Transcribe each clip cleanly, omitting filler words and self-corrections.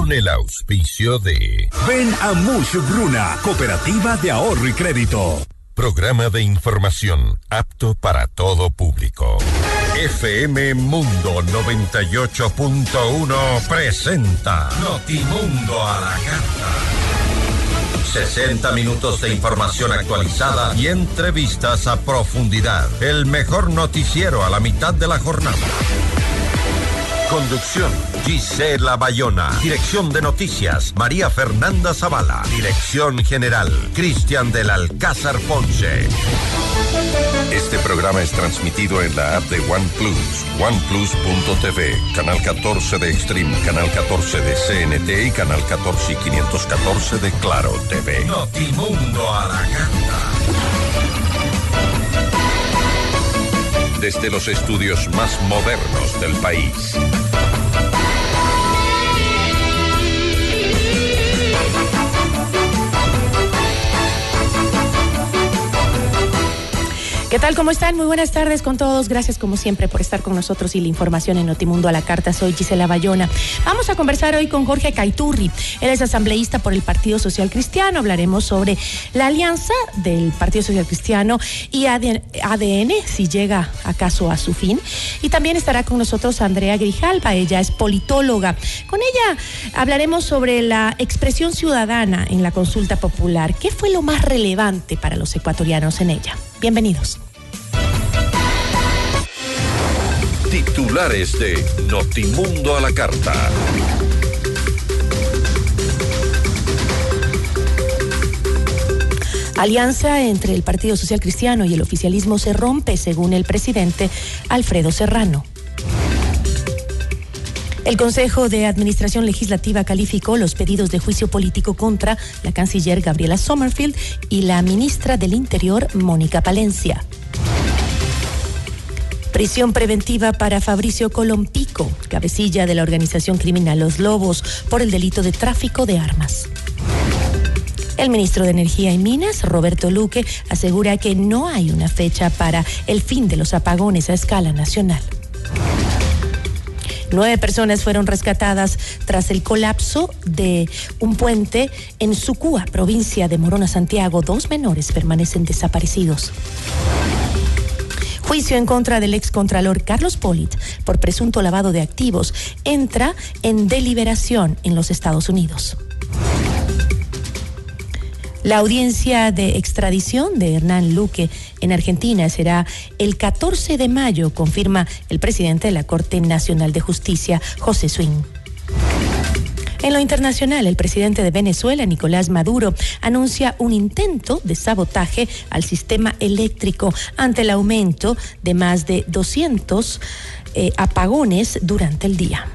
con el auspicio de... Ven a Mush Bruna, Cooperativa de Ahorro y Crédito. Programa de información apto para todo público. FM Mundo 98.1 presenta Notimundo a la Carta. 60 minutos de información actualizada y entrevistas a profundidad. El mejor noticiero a la mitad de la jornada. Conducción, Gisela Bayona. Dirección de noticias, María Fernanda Zavala. Dirección general, Cristian del Alcázar Ponce. Este programa es transmitido en la app de OnePlus, oneplus.tv, canal 14 de Extreme, canal 14 de CNT y canal 14 y 514 de Claro TV. Notimundo a la Carta. Desde los estudios más modernos del país. ¿Qué tal? ¿Cómo están? Muy buenas tardes con todos. Gracias como siempre por estar con nosotros y la información en Notimundo a la Carta. Soy Gisela Bayona. Vamos a conversar hoy con Jorge Caiturri. Él es asambleísta por el Partido Social Cristiano. Hablaremos sobre la alianza del Partido Social Cristiano y ADN, si llega acaso a su fin. Y también estará con nosotros Andrea Grijalva. Ella es politóloga. Con ella hablaremos sobre la expresión ciudadana en la consulta popular. ¿Qué fue lo más relevante para los ecuatorianos en ella? Bienvenidos. Titulares de Notimundo a la Carta. Alianza entre el Partido Social Cristiano y el oficialismo se rompe, según el presidente Alfredo Serrano. El Consejo de Administración Legislativa calificó los pedidos de juicio político contra la canciller Gabriela Sommerfield y la ministra del Interior, Mónica Palencia. Prisión preventiva para Fabricio Colompico, cabecilla de la organización criminal Los Lobos, por el delito de tráfico de armas. El ministro de Energía y Minas, Roberto Luque, asegura que no hay una fecha para el fin de los apagones a escala nacional. 9 personas fueron rescatadas tras el colapso de un puente en Sucúa, provincia de Morona, Santiago. 2 menores permanecen desaparecidos. Juicio en contra del excontralor Carlos Pollitt por presunto lavado de activos entra en deliberación en los Estados Unidos. La audiencia de extradición de Hernán Luque en Argentina será el 14 de mayo, confirma el presidente de la Corte Nacional de Justicia, José Swing. En lo internacional, el presidente de Venezuela, Nicolás Maduro, anuncia un intento de sabotaje al sistema eléctrico ante el aumento de más de 200 apagones durante el día.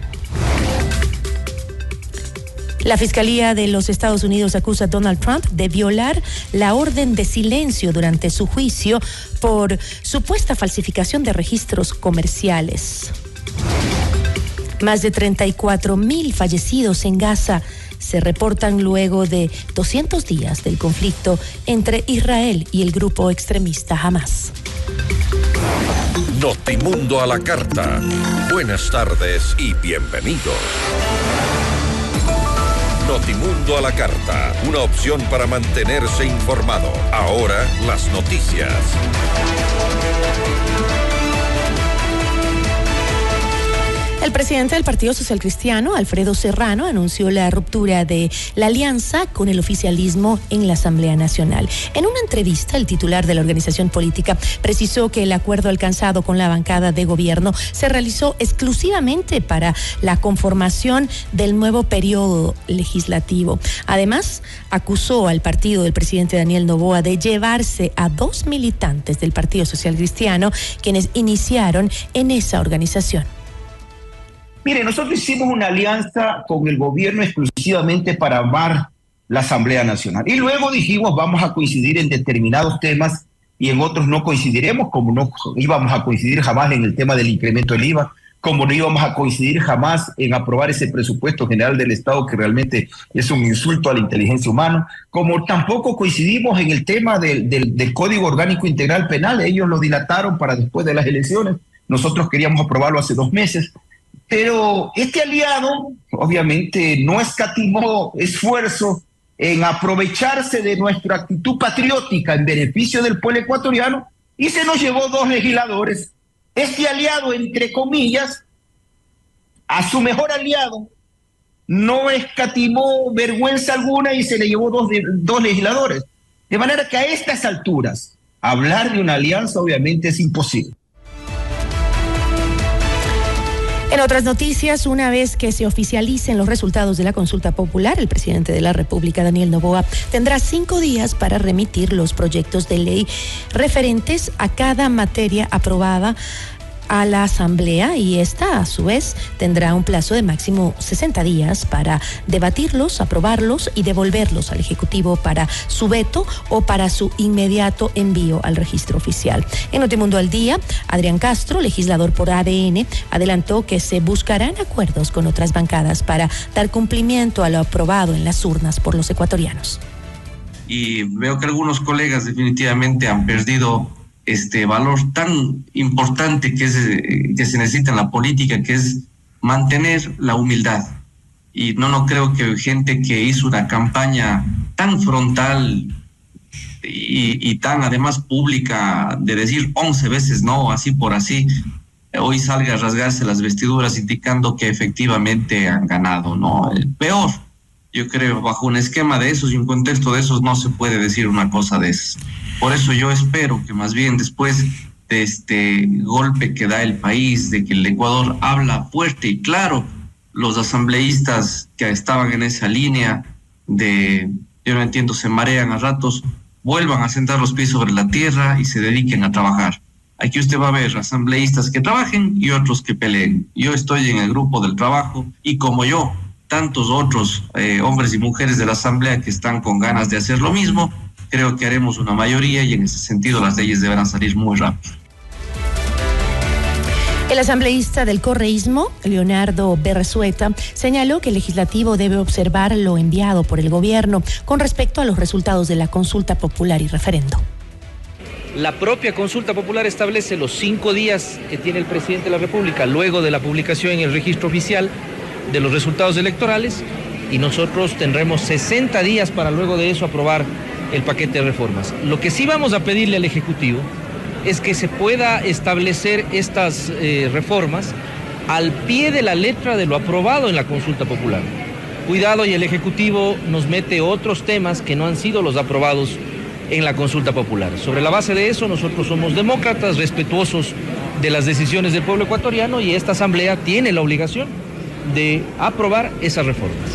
La Fiscalía de los Estados Unidos acusa a Donald Trump de violar la orden de silencio durante su juicio por supuesta falsificación de registros comerciales. Más de 34,000 fallecidos en Gaza se reportan luego de 200 días del conflicto entre Israel y el grupo extremista Hamas. Notimundo a la Carta. Buenas tardes y bienvenidos. Notimundo a la Carta, una opción para mantenerse informado. Ahora las noticias. El presidente del Partido Social Cristiano, Alfredo Serrano, anunció la ruptura de la alianza con el oficialismo en la Asamblea Nacional. En una entrevista, el titular de la organización política precisó que el acuerdo alcanzado con la bancada de gobierno se realizó exclusivamente para la conformación del nuevo periodo legislativo. Además, acusó al partido del presidente Daniel Noboa de llevarse a 2 militantes del Partido Social Cristiano, quienes iniciaron en esa organización. Mire, nosotros hicimos una alianza con el gobierno exclusivamente para armar la Asamblea Nacional. Y luego dijimos, vamos a coincidir en determinados temas y en otros no coincidiremos, como no íbamos a coincidir jamás en el tema del incremento del IVA, como no íbamos a coincidir jamás en aprobar ese presupuesto general del Estado que realmente es un insulto a la inteligencia humana, como tampoco coincidimos en el tema del Código Orgánico Integral Penal. Ellos lo dilataron para después de las elecciones. Nosotros queríamos aprobarlo hace 2 meses. Pero este aliado obviamente no escatimó esfuerzo en aprovecharse de nuestra actitud patriótica en beneficio del pueblo ecuatoriano y se nos llevó 2 legisladores. Este aliado, entre comillas, a su mejor aliado, no escatimó vergüenza alguna y se le llevó 2 legisladores. De manera que a estas alturas, hablar de una alianza obviamente es imposible. En otras noticias, una vez que se oficialicen los resultados de la consulta popular, el presidente de la República, Daniel Noboa, tendrá 5 días para remitir los proyectos de ley referentes a cada materia aprobada a la Asamblea, y esta, a su vez, tendrá un plazo de máximo 60 días para debatirlos, aprobarlos y devolverlos al Ejecutivo para su veto o para su inmediato envío al registro oficial. En Notimundo al Día, Adrián Castro, legislador por ADN, adelantó que se buscarán acuerdos con otras bancadas para dar cumplimiento a lo aprobado en las urnas por los ecuatorianos. Y veo que algunos colegas definitivamente han perdido este valor tan importante que se necesita en la política, que es mantener la humildad. Y no creo que gente que hizo una campaña tan frontal y tan además pública de decir 11 veces no, así por así, hoy salga a rasgarse las vestiduras indicando que efectivamente han ganado, ¿no? El peor, yo creo, bajo un esquema de esos y un contexto de esos no se puede decir una cosa de esas. Por eso yo espero que más bien después de este golpe que da el país, de que el Ecuador habla fuerte y claro, los asambleístas que estaban en esa línea de, yo no entiendo, se marean a ratos, vuelvan a sentar los pies sobre la tierra y se dediquen a trabajar. Aquí usted va a ver asambleístas que trabajen y otros que peleen. Yo estoy en el grupo del trabajo y como yo, tantos otros hombres y mujeres de la Asamblea que están con ganas de hacer lo mismo, creo que haremos una mayoría y en ese sentido las leyes deberán salir muy rápido. El asambleísta del correísmo, Leonardo Berresueta, señaló que el legislativo debe observar lo enviado por el gobierno con respecto a los resultados de la consulta popular y referendo. La propia consulta popular establece los 5 días que tiene el presidente de la República luego de la publicación en el registro oficial de los resultados electorales, y nosotros tendremos 60 días para luego de eso aprobar el paquete de reformas. Lo que sí vamos a pedirle al Ejecutivo es que se pueda establecer estas reformas al pie de la letra de lo aprobado en la consulta popular. Cuidado, y el Ejecutivo nos mete otros temas que no han sido los aprobados en la consulta popular. Sobre la base de eso, nosotros somos demócratas, respetuosos de las decisiones del pueblo ecuatoriano, y esta Asamblea tiene la obligación de aprobar esas reformas.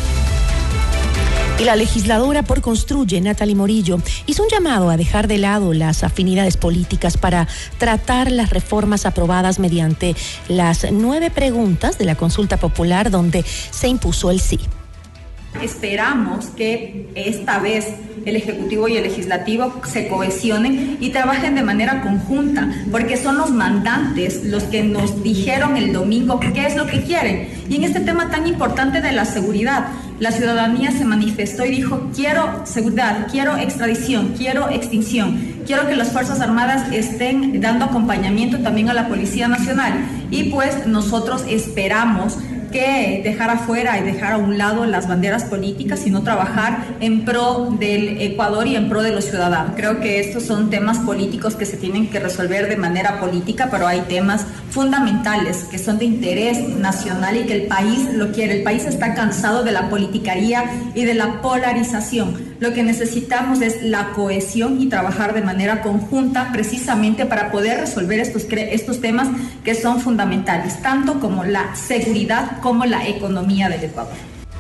Y la legisladora por Construye, Natalie Morillo, hizo un llamado a dejar de lado las afinidades políticas para tratar las reformas aprobadas mediante las 9 preguntas de la consulta popular, donde se impuso el sí. Esperamos que esta vez el Ejecutivo y el Legislativo se cohesionen y trabajen de manera conjunta, porque son los mandantes los que nos dijeron el domingo qué es lo que quieren. Y en este tema tan importante de la seguridad, la ciudadanía se manifestó y dijo: quiero seguridad, quiero extradición, quiero extinción, quiero que las Fuerzas Armadas estén dando acompañamiento también a la Policía Nacional. Y pues nosotros esperamos que dejar afuera y dejar a un lado las banderas políticas, sino trabajar en pro del Ecuador y en pro de los ciudadanos. Creo que estos son temas políticos que se tienen que resolver de manera política, pero hay temas fundamentales que son de interés nacional y que el país lo quiere. El país está cansado de la politicaría y de la polarización. Lo que necesitamos es la cohesión y trabajar de manera conjunta precisamente para poder resolver estos temas que son fundamentales, tanto como la seguridad como la economía del Ecuador.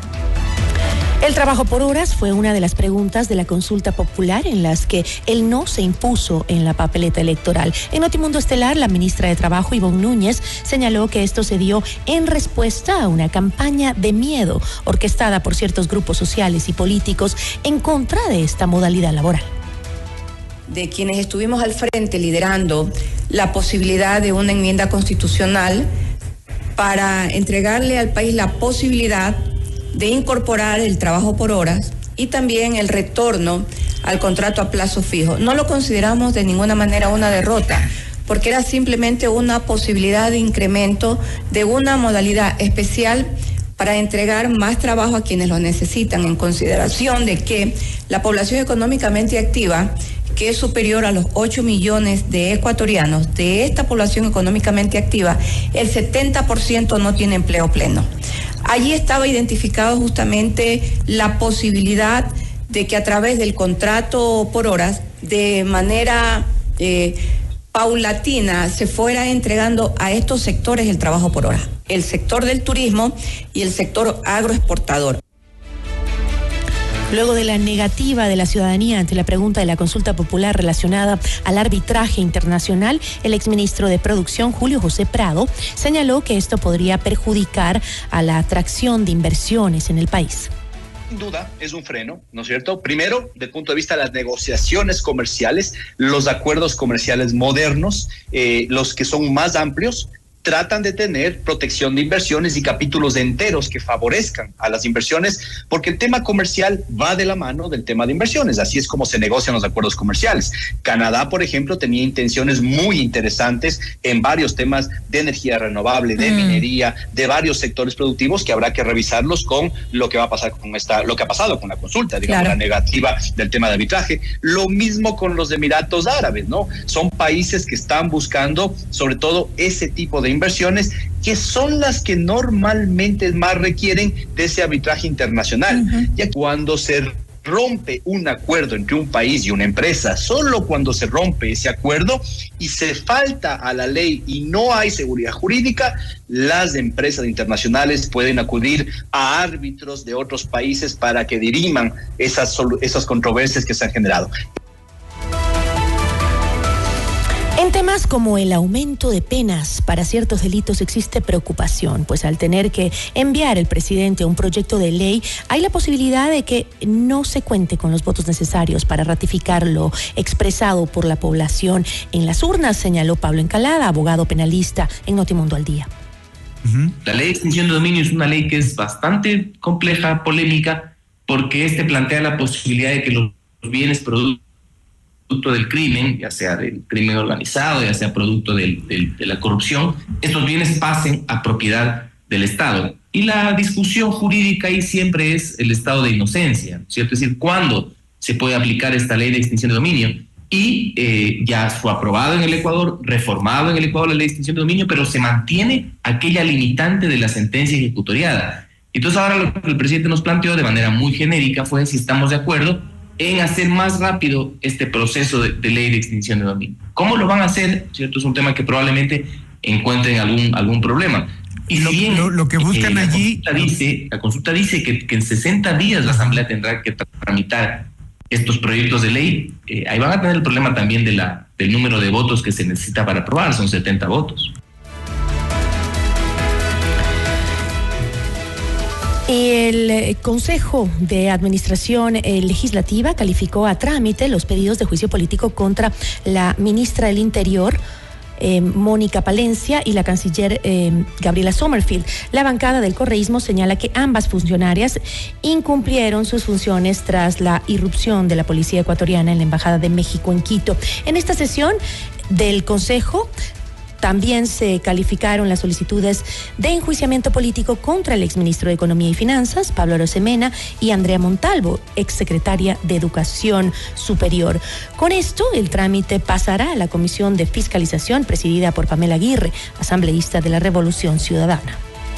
El trabajo por horas fue una de las preguntas de la consulta popular en las que el no se impuso en la papeleta electoral. En Notimundo Estelar, la ministra de Trabajo, Ivonne Núñez, señaló que esto se dio en respuesta a una campaña de miedo orquestada por ciertos grupos sociales y políticos en contra de esta modalidad laboral. De quienes estuvimos al frente liderando la posibilidad de una enmienda constitucional para entregarle al país la posibilidad de incorporar el trabajo por horas y también el retorno al contrato a plazo fijo. No lo consideramos de ninguna manera una derrota, porque era simplemente una posibilidad de incremento de una modalidad especial para entregar más trabajo a quienes lo necesitan, en consideración de que la población económicamente activa, que es superior a los 8 millones de ecuatorianos, de esta población económicamente activa, el 70% no tiene empleo pleno. Allí estaba identificado justamente la posibilidad de que a través del contrato por horas, de manera paulatina, se fuera entregando a estos sectores el trabajo por hora, el sector del turismo y el sector agroexportador. Luego de la negativa de la ciudadanía ante la pregunta de la consulta popular relacionada al arbitraje internacional, el exministro de Producción, Julio José Prado, señaló que esto podría perjudicar a la atracción de inversiones en el país. Sin duda es un freno, ¿no es cierto? Primero, desde el punto de vista de las negociaciones comerciales, los acuerdos comerciales modernos, los que son más amplios, tratan de tener protección de inversiones y capítulos enteros que favorezcan a las inversiones, porque el tema comercial va de la mano del tema de inversiones. Así es como se negocian los acuerdos comerciales. Canadá, por ejemplo, tenía intenciones muy interesantes en varios temas de energía renovable, de minería, de varios sectores productivos que habrá que revisarlos con lo que va a pasar con lo que ha pasado con la consulta, digamos, la negativa del tema de arbitraje. Lo mismo con los Emiratos Árabes, ¿no? Son países que están buscando, sobre todo, ese tipo de inversiones que son las que normalmente más requieren de ese arbitraje internacional. Ya cuando se rompe un acuerdo entre un país y una empresa, solo cuando se rompe ese acuerdo y se falta a la ley y no hay seguridad jurídica, las empresas internacionales pueden acudir a árbitros de otros países para que diriman esas controversias que se han generado. En temas como el aumento de penas para ciertos delitos existe preocupación, pues al tener que enviar el presidente un proyecto de ley, hay la posibilidad de que no se cuente con los votos necesarios para ratificar lo expresado por la población en las urnas, señaló Pablo Encalada, abogado penalista en Notimundo al Día. La ley de extinción de dominio es una ley que es bastante compleja, polémica, porque plantea la posibilidad de que los bienes producto del crimen, ya sea del crimen organizado, ya sea producto de la corrupción, estos bienes pasen a propiedad del Estado. Y la discusión jurídica ahí siempre es el estado de inocencia, ¿cierto? Es decir, ¿cuándo se puede aplicar esta ley de extinción de dominio? Y ya fue aprobado en el Ecuador, reformado en el Ecuador la ley de extinción de dominio, pero se mantiene aquella limitante de la sentencia ejecutoriada. Entonces ahora lo que el presidente nos planteó de manera muy genérica fue si estamos de acuerdo en hacer más rápido este proceso de ley de extinción de dominio. ¿Cómo lo van a hacer? ¿Cierto? Es un tema que probablemente encuentren algún problema. Y si bien lo que buscan allí... La consulta dice que en 60 días la Asamblea tendrá que tramitar estos proyectos de ley, ahí van a tener el problema también del número de votos que se necesita para aprobar, son 70 votos. Y el Consejo de Administración Legislativa calificó a trámite los pedidos de juicio político contra la ministra del Interior, Mónica Palencia, y la canciller Gabriela Sommerfield. La bancada del correísmo señala que ambas funcionarias incumplieron sus funciones tras la irrupción de la policía ecuatoriana en la Embajada de México en Quito. En esta sesión del Consejo también se calificaron las solicitudes de enjuiciamiento político contra el exministro de Economía y Finanzas, Pablo Arosemena, y Andrea Montalvo, exsecretaria de Educación Superior. Con esto, el trámite pasará a la Comisión de Fiscalización, presidida por Pamela Aguirre, asambleísta de la Revolución Ciudadana.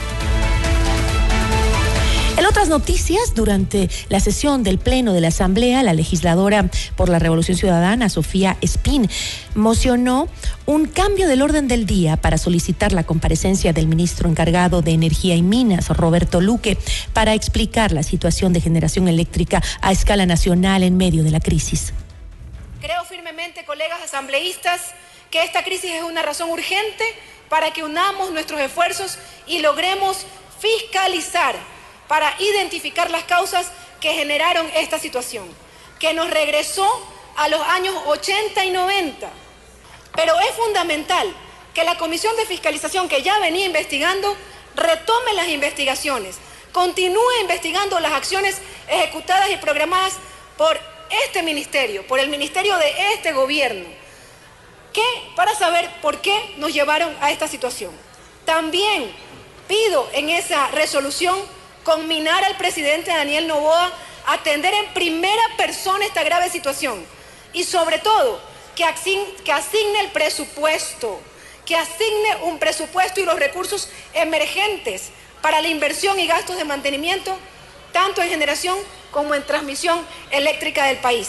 En otras noticias, durante la sesión del Pleno de la Asamblea, la legisladora por la Revolución Ciudadana, Sofía Espín, mocionó un cambio del orden del día para solicitar la comparecencia del ministro encargado de Energía y Minas, Roberto Luque, para explicar la situación de generación eléctrica a escala nacional en medio de la crisis. Creo firmemente, colegas asambleístas, que esta crisis es una razón urgente para que unamos nuestros esfuerzos y logremos fiscalizar para identificar las causas que generaron esta situación, que nos regresó a los años 80 y 90. Pero es fundamental que la Comisión de Fiscalización, que ya venía investigando, retome las investigaciones, continúe investigando las acciones ejecutadas y programadas por este ministerio, por el ministerio de este gobierno, para saber por qué nos llevaron a esta situación. También pido en esa resolución conminar al presidente Daniel Noboa a atender en primera persona esta grave situación y sobre todo que asigne el presupuesto, que asigne un presupuesto y los recursos emergentes para la inversión y gastos de mantenimiento, tanto en generación como en transmisión eléctrica del país.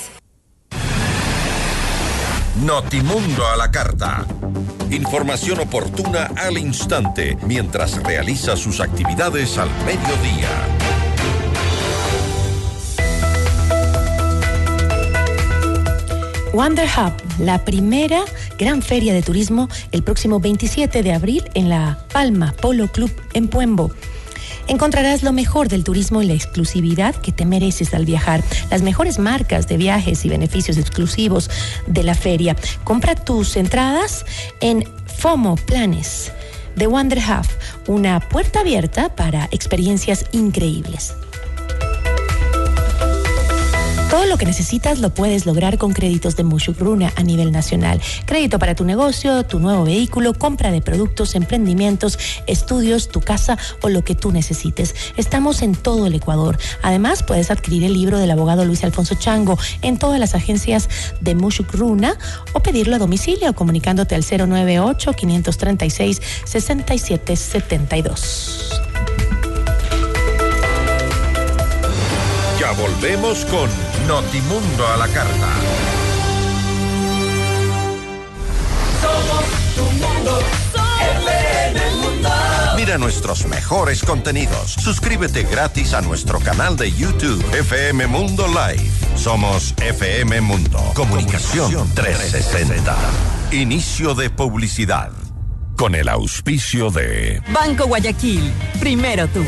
Notimundo a la carta. Información oportuna al instante mientras realiza sus actividades al mediodía. Wonder Hub, la primera gran feria de turismo el próximo 27 de abril en La Palma Polo Club en Puembo. Encontrarás lo mejor del turismo y la exclusividad que te mereces al viajar. Las mejores marcas de viajes y beneficios exclusivos de la feria. Compra tus entradas en FOMO Planes de Wonder Hub, una puerta abierta para experiencias increíbles. Todo lo que necesitas lo puedes lograr con créditos de Mushugruna a nivel nacional. Crédito para tu negocio, tu nuevo vehículo, compra de productos, emprendimientos, estudios, tu casa o lo que tú necesites. Estamos en todo el Ecuador. Además, puedes adquirir el libro del abogado Luis Alfonso Chango en todas las agencias de Mushugruna o pedirlo a domicilio comunicándote al 098-536-6772. Ya volvemos con Notimundo a la carta. Somos tu mundo, FM Mundo. Mira nuestros mejores contenidos. Suscríbete gratis a nuestro canal de YouTube, FM Mundo Live. Somos FM Mundo. Comunicación 360. Inicio de publicidad. Con el auspicio de Banco Guayaquil. Primero tú.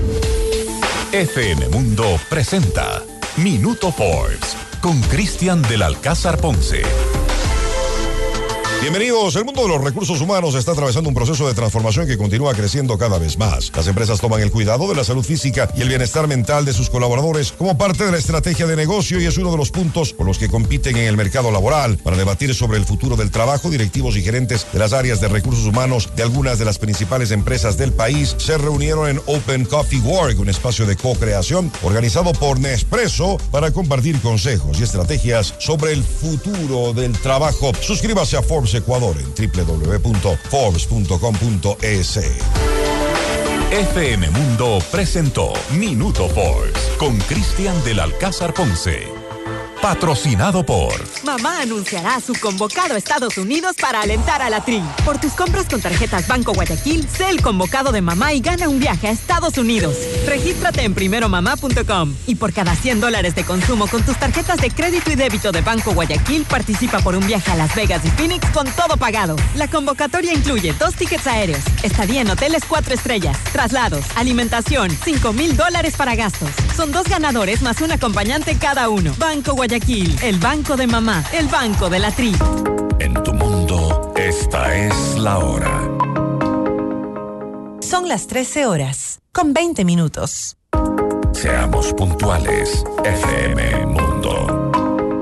FM Mundo presenta Minuto Forbes con Cristian del Alcázar Ponce. Bienvenidos. El mundo de los recursos humanos está atravesando un proceso de transformación que continúa creciendo cada vez más. Las empresas toman el cuidado de la salud física y el bienestar mental de sus colaboradores como parte de la estrategia de negocio y es uno de los puntos con los que compiten en el mercado laboral. Para debatir sobre el futuro del trabajo, directivos y gerentes de las áreas de recursos humanos de algunas de las principales empresas del país se reunieron en Open Coffee Work, un espacio de co-creación organizado por Nespresso para compartir consejos y estrategias sobre el futuro del trabajo. Suscríbase a Forbes Ecuador en www.forbes.com.es. FM Mundo presentó Minuto Forbes con Cristian del Alcázar Ponce. Patrocinado por... Mamá anunciará a su convocado a Estados Unidos para alentar a la tri. Por tus compras con tarjetas Banco Guayaquil, sé el convocado de mamá y gana un viaje a Estados Unidos. Regístrate en primeromamá.com y por cada $100 de consumo con tus tarjetas de crédito y débito de Banco Guayaquil, participa por un viaje a Las Vegas y Phoenix con todo pagado. La convocatoria incluye 2 tickets aéreos, estadía en hoteles 4 estrellas, traslados, alimentación, $5,000 para gastos. Son 2 ganadores más un acompañante cada uno. Banco Guayaquil, el banco de mamá, el banco de la tri. En tu mundo, esta es la hora. Son las 13:20. Seamos puntuales, FM Mundo.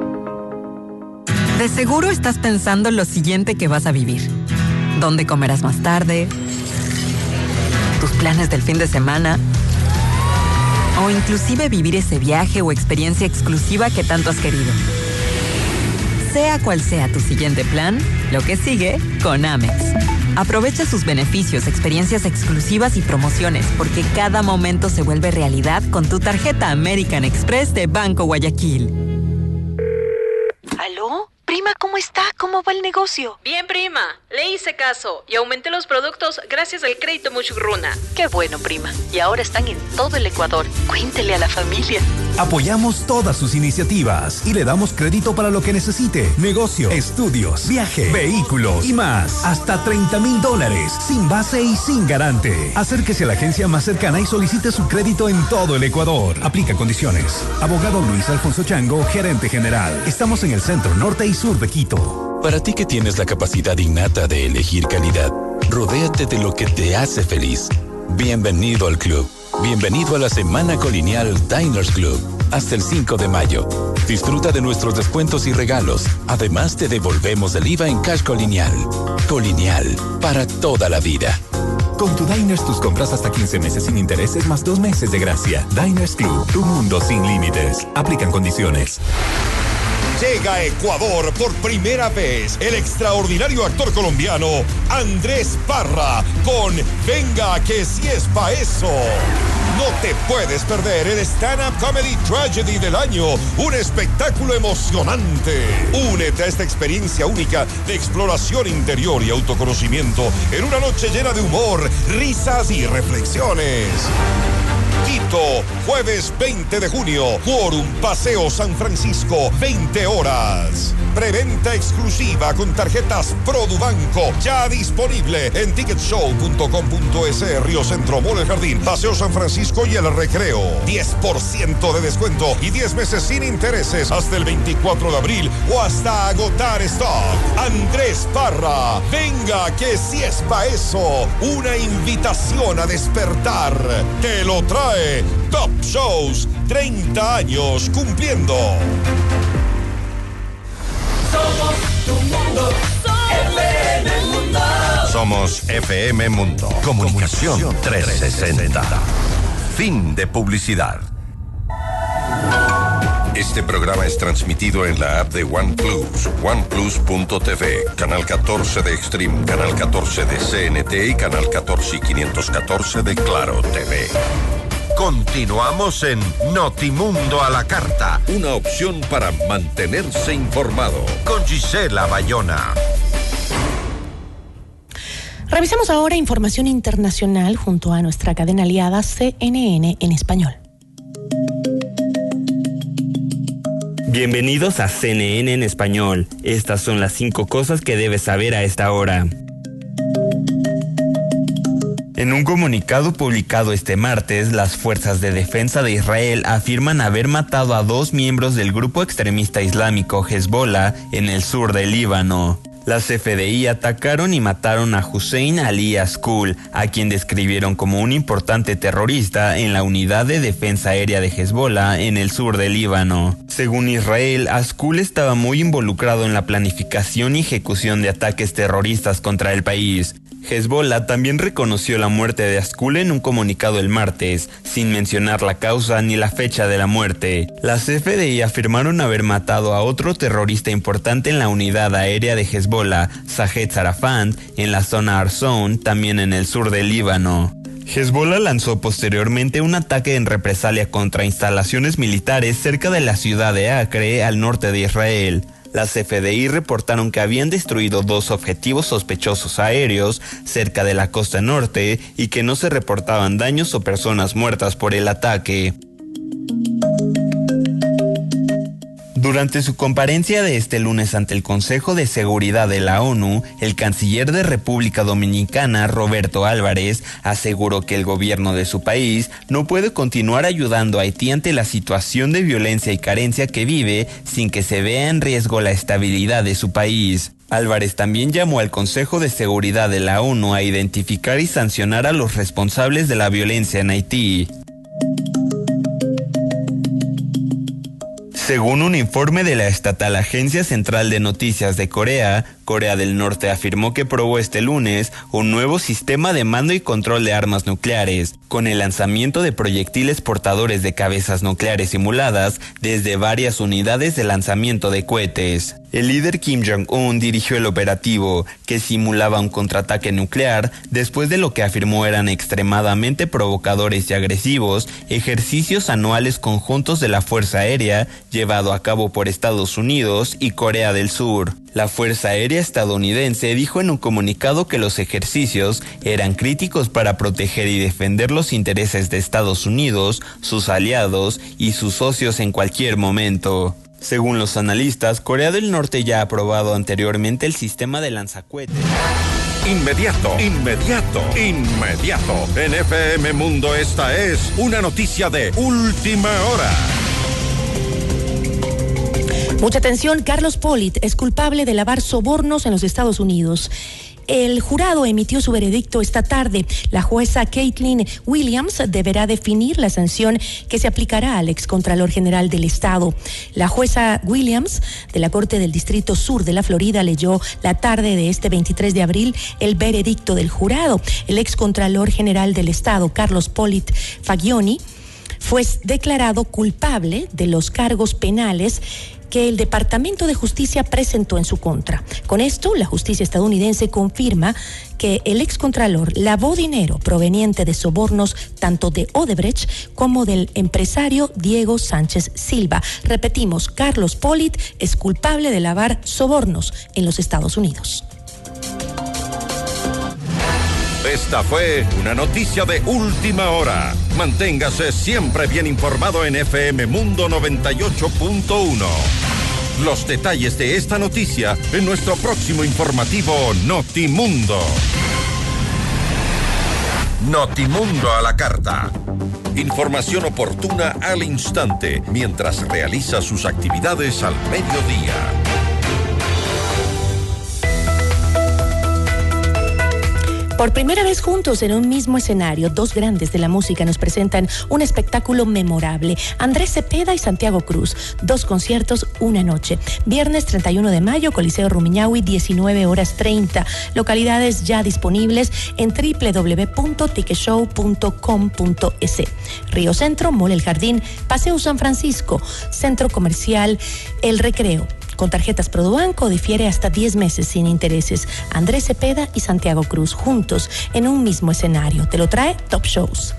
De seguro estás pensando en lo siguiente que vas a vivir. ¿Dónde comerás más tarde? ¿Tus planes del fin de semana? O inclusive vivir ese viaje o experiencia exclusiva que tanto has querido. Sea cual sea tu siguiente plan, lo que sigue con Amex. Aprovecha sus beneficios, experiencias exclusivas y promociones, porque cada momento se vuelve realidad con tu tarjeta American Express de Banco Guayaquil. ¿Aló? Prima, ¿cómo está? ¿Cómo va el negocio? Bien, prima. Le hice caso y aumenté los productos gracias al crédito Mushugruna. Qué bueno, prima. Y ahora están en todo el Ecuador. Cuéntele a la familia. Apoyamos todas sus iniciativas y le damos crédito para lo que necesite. Negocio, estudios, viaje, vehículos y más. Hasta $30,000 sin base y sin garante. Acérquese a la agencia más cercana y solicite su crédito en todo el Ecuador. Aplica condiciones. Abogado Luis Alfonso Chango, gerente general. Estamos en el centro norte y sur de Quito. Para ti que tienes la capacidad innata de elegir calidad, rodéate de lo que te hace feliz. Bienvenido al club. Bienvenido a la Semana Colonial Diners Club. hasta el 5 de mayo. Disfruta de nuestros descuentos y regalos. Además, te devolvemos el IVA en Cash Colonial. Colonial, para toda la vida. Con tu Diners tus compras hasta 15 meses sin intereses más 2 meses de gracia. Diners Club, tu mundo sin límites. Aplican condiciones. Llega a Ecuador por primera vez el extraordinario actor colombiano Andrés Parra con Venga que si es pa' eso. No te puedes perder el Stand-Up Comedy Tragedy del año, un espectáculo emocionante. Únete a esta experiencia única de exploración interior y autoconocimiento en una noche llena de humor, risas y reflexiones. Quito, jueves 20 de junio, Quórum Paseo San Francisco, 20 horas. Preventa exclusiva con tarjetas Produbanco, ya disponible en ticketshow.com.es, Río Centro, Mall El Jardín, Paseo San Francisco y El Recreo. 10% de descuento y 10 meses sin intereses hasta el 24 de abril o hasta agotar stock. Andrés Parra, venga que si es pa' eso. Una invitación a despertar. Te lo trae Top Shows, 30 años cumpliendo. Somos tu mundo, FM Mundo. Somos FM Mundo. Comunicación 360. Fin de publicidad. Este programa es transmitido en la app de OnePlus, oneplus.tv, canal 14 de Extreme, canal 14 de CNT y canal 14 y 514 de Claro TV. Continuamos en Notimundo a la Carta, una opción para mantenerse informado. Con Gisela Bayona. Revisamos ahora información internacional junto a nuestra cadena aliada CNN en español. Bienvenidos a CNN en español. Estas son las 5 cosas que debes saber a esta hora. En un comunicado publicado este martes, las fuerzas de defensa de Israel afirman haber matado a 2 miembros del grupo extremista islámico Hezbollah en el sur del Líbano. Las FDI atacaron y mataron a Hussein Ali Askul, a quien describieron como un importante terrorista en la unidad de defensa aérea de Hezbollah en el sur del Líbano. Según Israel, Askul estaba muy involucrado en la planificación y ejecución de ataques terroristas contra el país. Hezbollah también reconoció la muerte de Askul en un comunicado el martes, sin mencionar la causa ni la fecha de la muerte. Las FDI afirmaron haber matado a otro terrorista importante en la unidad aérea de Hezbollah, Zahed Zarafan, en la zona Arzón, también en el sur del Líbano. Hezbollah lanzó posteriormente un ataque en represalia contra instalaciones militares cerca de la ciudad de Acre, al norte de Israel. Las FDI reportaron que habían destruido 2 objetivos sospechosos aéreos cerca de la costa norte y que no se reportaban daños o personas muertas por el ataque. Durante su comparecencia de este lunes ante el Consejo de Seguridad de la ONU, el canciller de República Dominicana, Roberto Álvarez, aseguró que el gobierno de su país no puede continuar ayudando a Haití ante la situación de violencia y carencia que vive sin que se vea en riesgo la estabilidad de su país. Álvarez también llamó al Consejo de Seguridad de la ONU a identificar y sancionar a los responsables de la violencia en Haití. Según un informe de la estatal Agencia Central de Noticias de Corea, Corea del Norte afirmó que probó este lunes un nuevo sistema de mando y control de armas nucleares, con el lanzamiento de proyectiles portadores de cabezas nucleares simuladas desde varias unidades de lanzamiento de cohetes. El líder Kim Jong-un dirigió el operativo, que simulaba un contraataque nuclear, después de lo que afirmó eran extremadamente provocadores y agresivos ejercicios anuales conjuntos de la Fuerza Aérea llevado a cabo por Estados Unidos y Corea del Sur. La Fuerza Aérea estadounidense dijo en un comunicado que los ejercicios eran críticos para proteger y defender los intereses de Estados Unidos, sus aliados y sus socios en cualquier momento. Según los analistas, Corea del Norte ya ha probado anteriormente el sistema de lanzacohetes. Inmediato. En FM Mundo esta es una noticia de última hora. Mucha atención, Carlos Pollitt es culpable de lavar sobornos en los Estados Unidos. El jurado emitió su veredicto esta tarde. La jueza Caitlin Williams deberá definir la sanción que se aplicará al excontralor general del Estado. La jueza Williams de la Corte del Distrito Sur de la Florida leyó la tarde de este 23 de abril el veredicto del jurado. El excontralor general del Estado, Carlos Polit Fagioni, fue declarado culpable de los cargos penales que el Departamento de Justicia presentó en su contra. Con esto, la justicia estadounidense confirma que el excontralor lavó dinero proveniente de sobornos tanto de Odebrecht como del empresario Diego Sánchez Silva. Repetimos, Carlos Polit es culpable de lavar sobornos en los Estados Unidos. Esta fue una noticia de última hora. Manténgase siempre bien informado en FM Mundo 98.1. Los detalles de esta noticia en nuestro próximo informativo Notimundo. Notimundo a la carta. Información oportuna al instante mientras realiza sus actividades al mediodía. Por primera vez juntos en un mismo escenario, dos grandes de la música nos presentan un espectáculo memorable. Andrés Cepeda y Santiago Cruz, dos conciertos, una noche. Viernes 31 de mayo, Coliseo Rumiñahui, 19:30. Localidades ya disponibles en www.ticketshow.com.es. Río Centro, Mall El Jardín, Paseo San Francisco, Centro Comercial El Recreo. Con tarjetas Produbanco difiere hasta 10 meses sin intereses. Andrés Cepeda y Santiago Cruz juntos en un mismo escenario. Te lo trae Top Shows.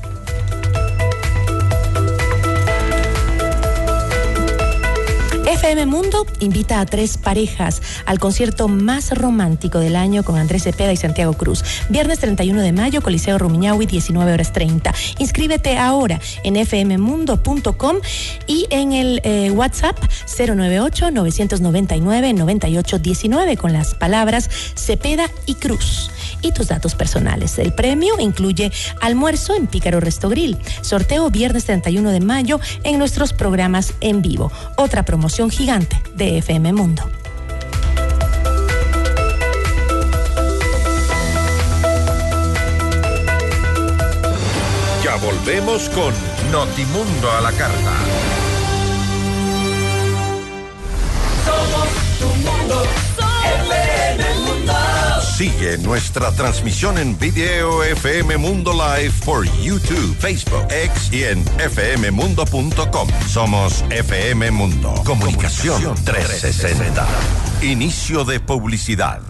FM Mundo invita a 3 parejas al concierto más romántico del año con Andrés Cepeda y Santiago Cruz. Viernes 31 de mayo, Coliseo Rumiñahui, 19:30. Inscríbete ahora en fmmundo.com y en el WhatsApp 098-999-9819 con las palabras Cepeda y Cruz y tus datos personales. El premio incluye almuerzo en Pícaro Resto Grill. Sorteo viernes 31 de mayo en nuestros programas en vivo. Otra promoción gigante de FM Mundo. Ya volvemos con Notimundo a la carta. Somos tu mundo, FM Mundo. Sigue nuestra transmisión en video FM Mundo Live por YouTube, Facebook, X y en fmmundo.com. Somos FM Mundo. Comunicación 360. Inicio de publicidad.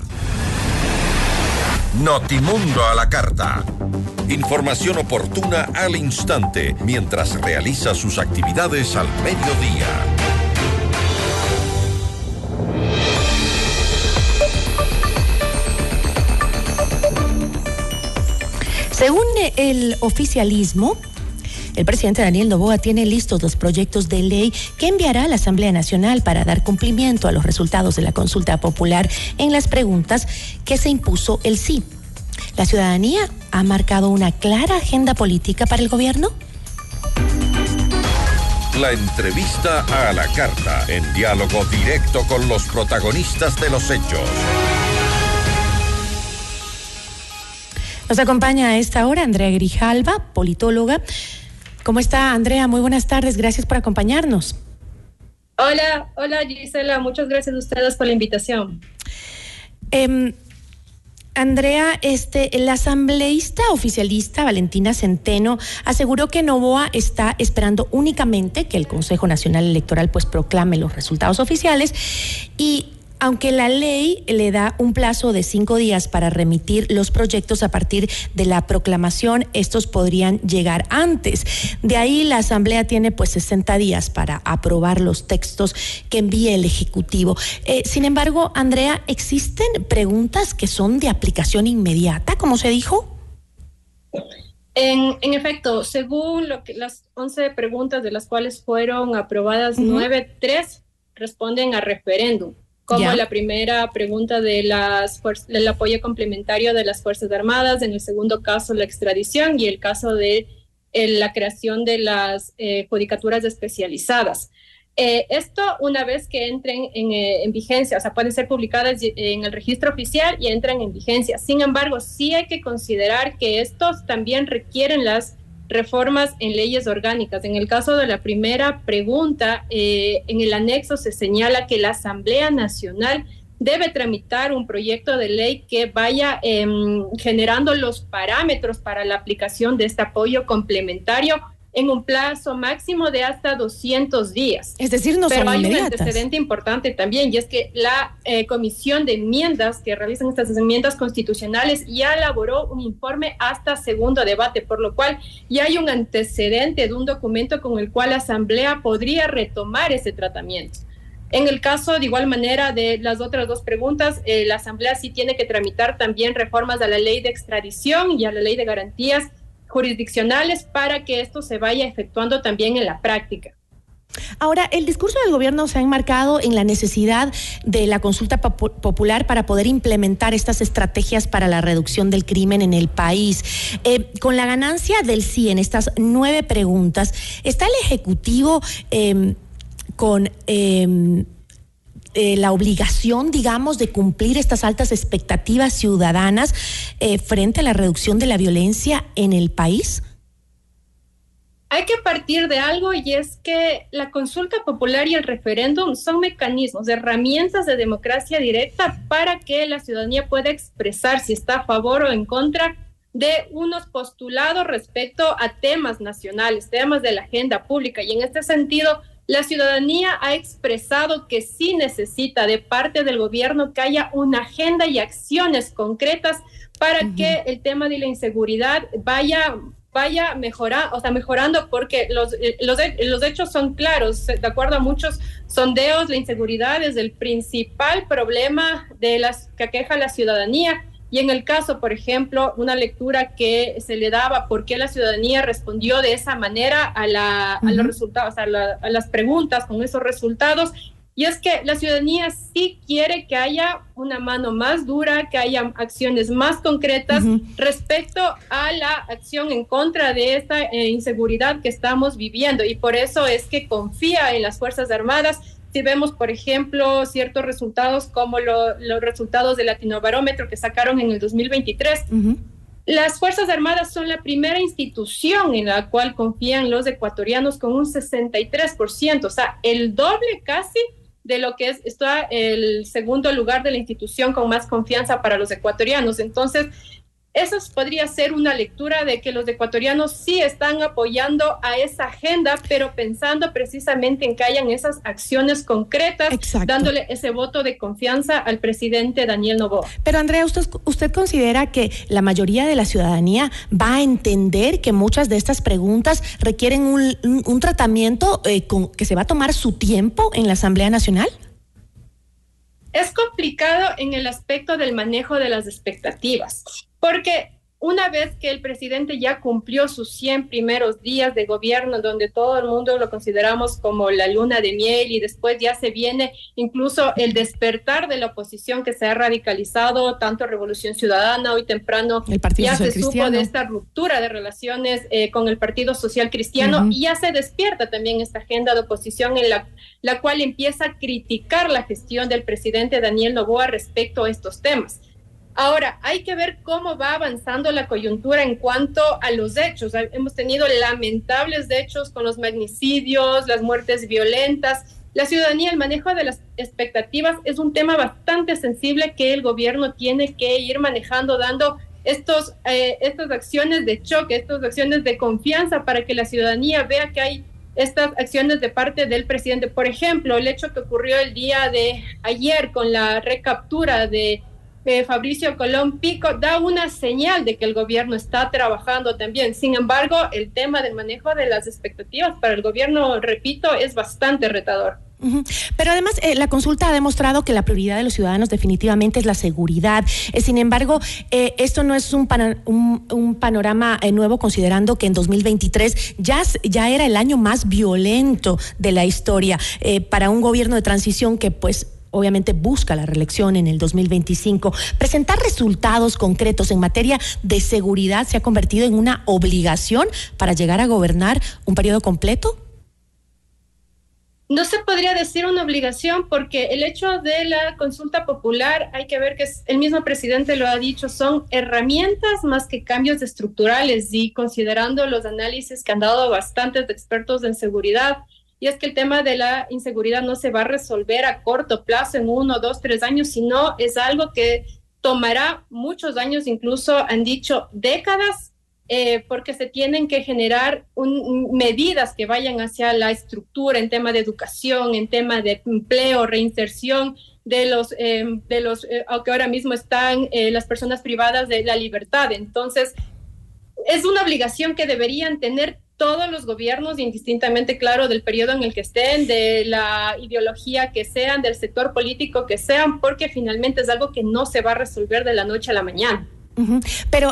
Notimundo a la carta. Información oportuna al instante mientras realiza sus actividades al mediodía. Según el oficialismo, el presidente Daniel Noboa tiene listos los proyectos de ley que enviará a la Asamblea Nacional para dar cumplimiento a los resultados de la consulta popular en las preguntas que se impuso el sí. ¿La ciudadanía ha marcado una clara agenda política para el gobierno? La entrevista a la carta, en diálogo directo con los protagonistas de los hechos. Nos acompaña a esta hora Andrea Grijalva, politóloga. ¿Cómo está, Andrea? Muy buenas tardes, gracias por acompañarnos. Hola Gisela, muchas gracias a ustedes por la invitación. Andrea, la asambleísta oficialista Valentina Centeno aseguró que Noboa está esperando únicamente que el Consejo Nacional Electoral pues proclame los resultados oficiales y aunque la ley le da un plazo de 5 días para remitir los proyectos a partir de la proclamación, estos podrían llegar antes. De ahí la Asamblea tiene pues 60 días para aprobar los textos que envíe el Ejecutivo. Sin embargo, Andrea, ¿existen preguntas que son de aplicación inmediata, como se dijo? En efecto, según las 11 preguntas de las cuales fueron aprobadas, 3 responden a referéndum. Como la primera pregunta del apoyo complementario de las Fuerzas Armadas, en el segundo caso la extradición y el caso de la creación de las judicaturas especializadas. Esto una vez que entren en vigencia, o sea, pueden ser publicadas en el registro oficial y entran en vigencia. Sin embargo, sí hay que considerar que estos también requieren las reformas en leyes orgánicas. En el caso de la primera pregunta, en el anexo se señala que la Asamblea Nacional debe tramitar un proyecto de ley que vaya generando los parámetros para la aplicación de este apoyo complementario en un plazo máximo de hasta 200 días. Es decir, no son inmediatas. Pero hay un antecedente importante también, y es que la Comisión de Enmiendas que realizan estas enmiendas constitucionales ya elaboró un informe hasta segundo debate, por lo cual ya hay un antecedente de un documento con el cual la Asamblea podría retomar ese tratamiento. En el caso, de igual manera, de las otras dos preguntas, la Asamblea sí tiene que tramitar también reformas a la ley de extradición y a la ley de garantías jurisdiccionales para que esto se vaya efectuando también en la práctica. Ahora, el discurso del gobierno se ha enmarcado en la necesidad de la consulta popular para poder implementar estas estrategias para la reducción del crimen en el país. Con la ganancia del sí en estas 9 preguntas, ¿está el Ejecutivo con la obligación, digamos, de cumplir estas altas expectativas ciudadanas frente a la reducción de la violencia en el país? Hay que partir de algo, y es que la consulta popular y el referéndum son mecanismos, herramientas de democracia directa para que la ciudadanía pueda expresar si está a favor o en contra de unos postulados respecto a temas nacionales, temas de la agenda pública. Y en este sentido, la ciudadanía ha expresado que sí necesita de parte del gobierno que haya una agenda y acciones concretas para que el tema de la inseguridad vaya mejorando, porque los hechos son claros. De acuerdo a muchos sondeos, la inseguridad es el principal problema que aqueja a la ciudadanía. Y en el caso, por ejemplo, una lectura que se le daba por qué la ciudadanía respondió de esa manera a los resultados, a las preguntas con esos resultados, y es que la ciudadanía sí quiere que haya una mano más dura, que haya acciones más concretas respecto a la acción en contra de esta inseguridad que estamos viviendo, y por eso es que confía en las Fuerzas Armadas. Si vemos, por ejemplo, ciertos resultados como los resultados del Latinobarómetro que sacaron en el 2023, las Fuerzas Armadas son la primera institución en la cual confían los ecuatorianos con un 63%, o sea, el doble casi de lo que está el segundo lugar de la institución con más confianza para los ecuatorianos. Entonces, eso podría ser una lectura de que los ecuatorianos sí están apoyando a esa agenda, pero pensando precisamente en que hayan esas acciones concretas, dándole ese voto de confianza al presidente Daniel Noboa. Pero Andrea, ¿usted considera que la mayoría de la ciudadanía va a entender que muchas de estas preguntas requieren un tratamiento que se va a tomar su tiempo en la Asamblea Nacional? Es complicado en el aspecto del manejo de las expectativas, porque una vez que el presidente ya cumplió sus 100 primeros días de gobierno, donde todo el mundo lo consideramos como la luna de miel, y después ya se viene incluso el despertar de la oposición que se ha radicalizado, tanto Revolución Ciudadana, hoy temprano ya se supo de esta ruptura de relaciones con el Partido Social Cristiano, y ya se despierta también esta agenda de oposición en la cual empieza a criticar la gestión del presidente Daniel Noboa respecto a estos temas. Ahora, hay que ver cómo va avanzando la coyuntura en cuanto a los hechos. Hemos tenido lamentables hechos con los magnicidios, las muertes violentas. La ciudadanía, el manejo de las expectativas es un tema bastante sensible que el gobierno tiene que ir manejando, dando estas acciones de choque, estas acciones de confianza para que la ciudadanía vea que hay estas acciones de parte del presidente. Por ejemplo, el hecho que ocurrió el día de ayer con la recaptura de Fabricio Colón Pico da una señal de que el gobierno está trabajando también. Sin embargo, el tema del manejo de las expectativas para el gobierno, repito, es bastante retador. Pero además la consulta ha demostrado que la prioridad de los ciudadanos definitivamente es la seguridad. Sin embargo, esto no es un panorama nuevo, considerando que en 2023 ya era el año más violento de la historia para un gobierno de transición que pues obviamente busca la reelección en el 2025. ¿Presentar resultados concretos en materia de seguridad se ha convertido en una obligación para llegar a gobernar un periodo completo? No se podría decir una obligación porque el hecho de la consulta popular, hay que ver que el mismo presidente lo ha dicho, son herramientas más que cambios estructurales, y considerando los análisis que han dado bastantes expertos en seguridad, y es que el tema de la inseguridad no se va a resolver a corto plazo en 1, 2, 3 años, sino es algo que tomará muchos años, incluso han dicho décadas, porque se tienen que generar medidas que vayan hacia la estructura en tema de educación, en tema de empleo, reinserción de los que ahora mismo están las personas privadas de la libertad. Entonces, es una obligación que deberían tener todos los gobiernos, indistintamente, claro, del periodo en el que estén, de la ideología que sean, del sector político que sean, porque finalmente es algo que no se va a resolver de la noche a la mañana. Pero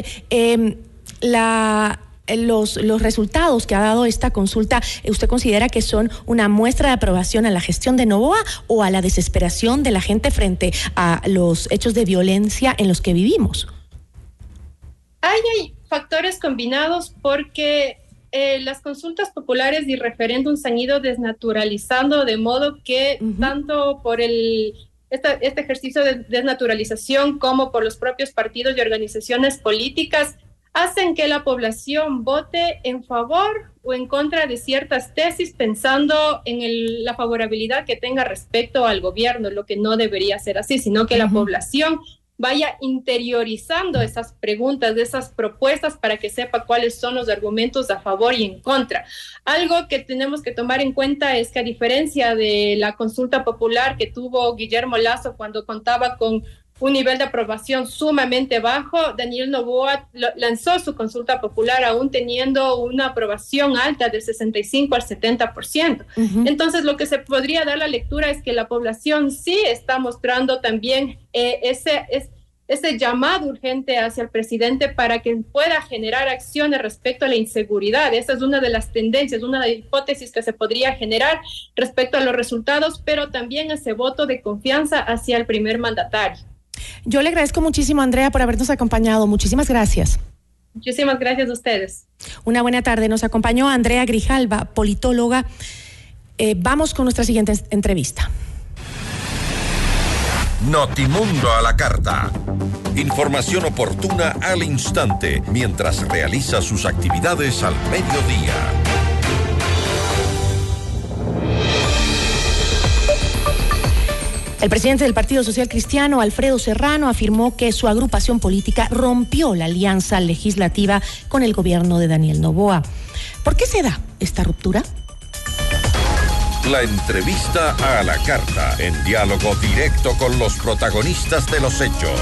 los resultados que ha dado esta consulta, ¿usted considera que son una muestra de aprobación a la gestión de Noboa o a la desesperación de la gente frente a los hechos de violencia en los que vivimos? Hay factores combinados porque las consultas populares y referéndums han ido desnaturalizando, de modo que tanto por este ejercicio de desnaturalización como por los propios partidos y organizaciones políticas hacen que la población vote en favor o en contra de ciertas tesis, pensando en la favorabilidad que tenga respecto al gobierno, lo que no debería ser así, sino que la población vaya interiorizando esas preguntas, de esas propuestas, para que sepa cuáles son los argumentos a favor y en contra. Algo que tenemos que tomar en cuenta es que, a diferencia de la consulta popular que tuvo Guillermo Lasso cuando contaba con un nivel de aprobación sumamente bajo, Daniel Noboa lanzó su consulta popular aún teniendo una aprobación alta del 65 al 70%. Entonces, lo que se podría dar la lectura es que la población sí está mostrando también ese llamado urgente hacia el presidente para que pueda generar acciones respecto a la inseguridad. Esa es una de las tendencias, una de las hipótesis que se podría generar respecto a los resultados, pero también ese voto de confianza hacia el primer mandatario. Yo le agradezco muchísimo, Andrea, por habernos acompañado. Muchísimas gracias. Muchísimas gracias a ustedes. Una buena tarde. Nos acompañó Andrea Grijalva, politóloga. Vamos con nuestra siguiente entrevista. Notimundo a la carta. Información oportuna al instante mientras realiza sus actividades al mediodía. El presidente del Partido Social Cristiano, Alfredo Serrano, afirmó que su agrupación política rompió la alianza legislativa con el gobierno de Daniel Noboa. ¿Por qué se da esta ruptura? La entrevista a la carta, en diálogo directo con los protagonistas de los hechos.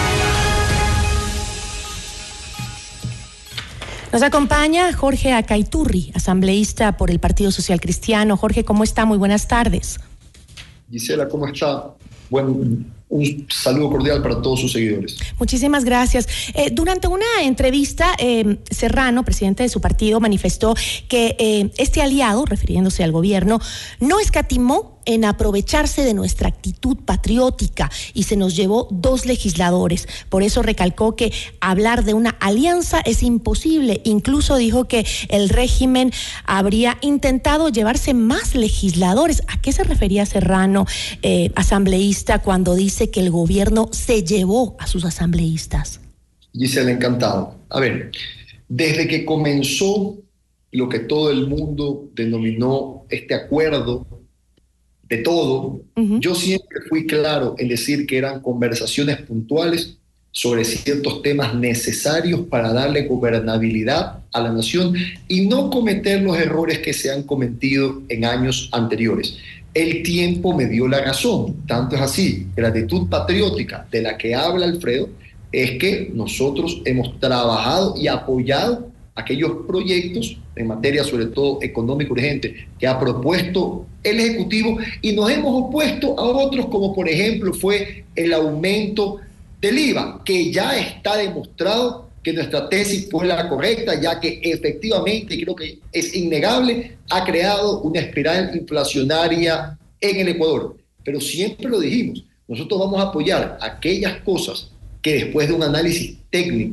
Nos acompaña Jorge Acaiturri, asambleísta por el Partido Social Cristiano. Jorge, ¿cómo está? Muy buenas tardes. Gisela, ¿cómo está? Un saludo cordial para todos sus seguidores. Muchísimas gracias. Durante una entrevista, Serrano, presidente de su partido, manifestó que este aliado, refiriéndose al gobierno, no escatimó en aprovecharse de nuestra actitud patriótica y se nos llevó 2 legisladores. Por eso recalcó que hablar de una alianza es imposible. Incluso dijo que el régimen habría intentado llevarse más legisladores. ¿A qué se refería Serrano, asambleísta, cuando dice que el gobierno se llevó a sus asambleístas? Gisela, encantado. A ver, desde que comenzó lo que todo el mundo denominó este acuerdo de todo, yo siempre fui claro en decir que eran conversaciones puntuales sobre ciertos temas necesarios para darle gobernabilidad a la nación y no cometer los errores que se han cometido en años anteriores. El tiempo me dio la razón, tanto es así que la actitud patriótica de la que habla Alfredo es que nosotros hemos trabajado y apoyado aquellos proyectos en materia sobre todo económica urgente que ha propuesto el Ejecutivo y nos hemos opuesto a otros, como por ejemplo fue el aumento del IVA, que ya está demostrado que nuestra tesis fue la correcta, ya que efectivamente, creo que es innegable, ha creado una espiral inflacionaria en el Ecuador. Pero siempre lo dijimos, nosotros vamos a apoyar aquellas cosas que después de un análisis técnico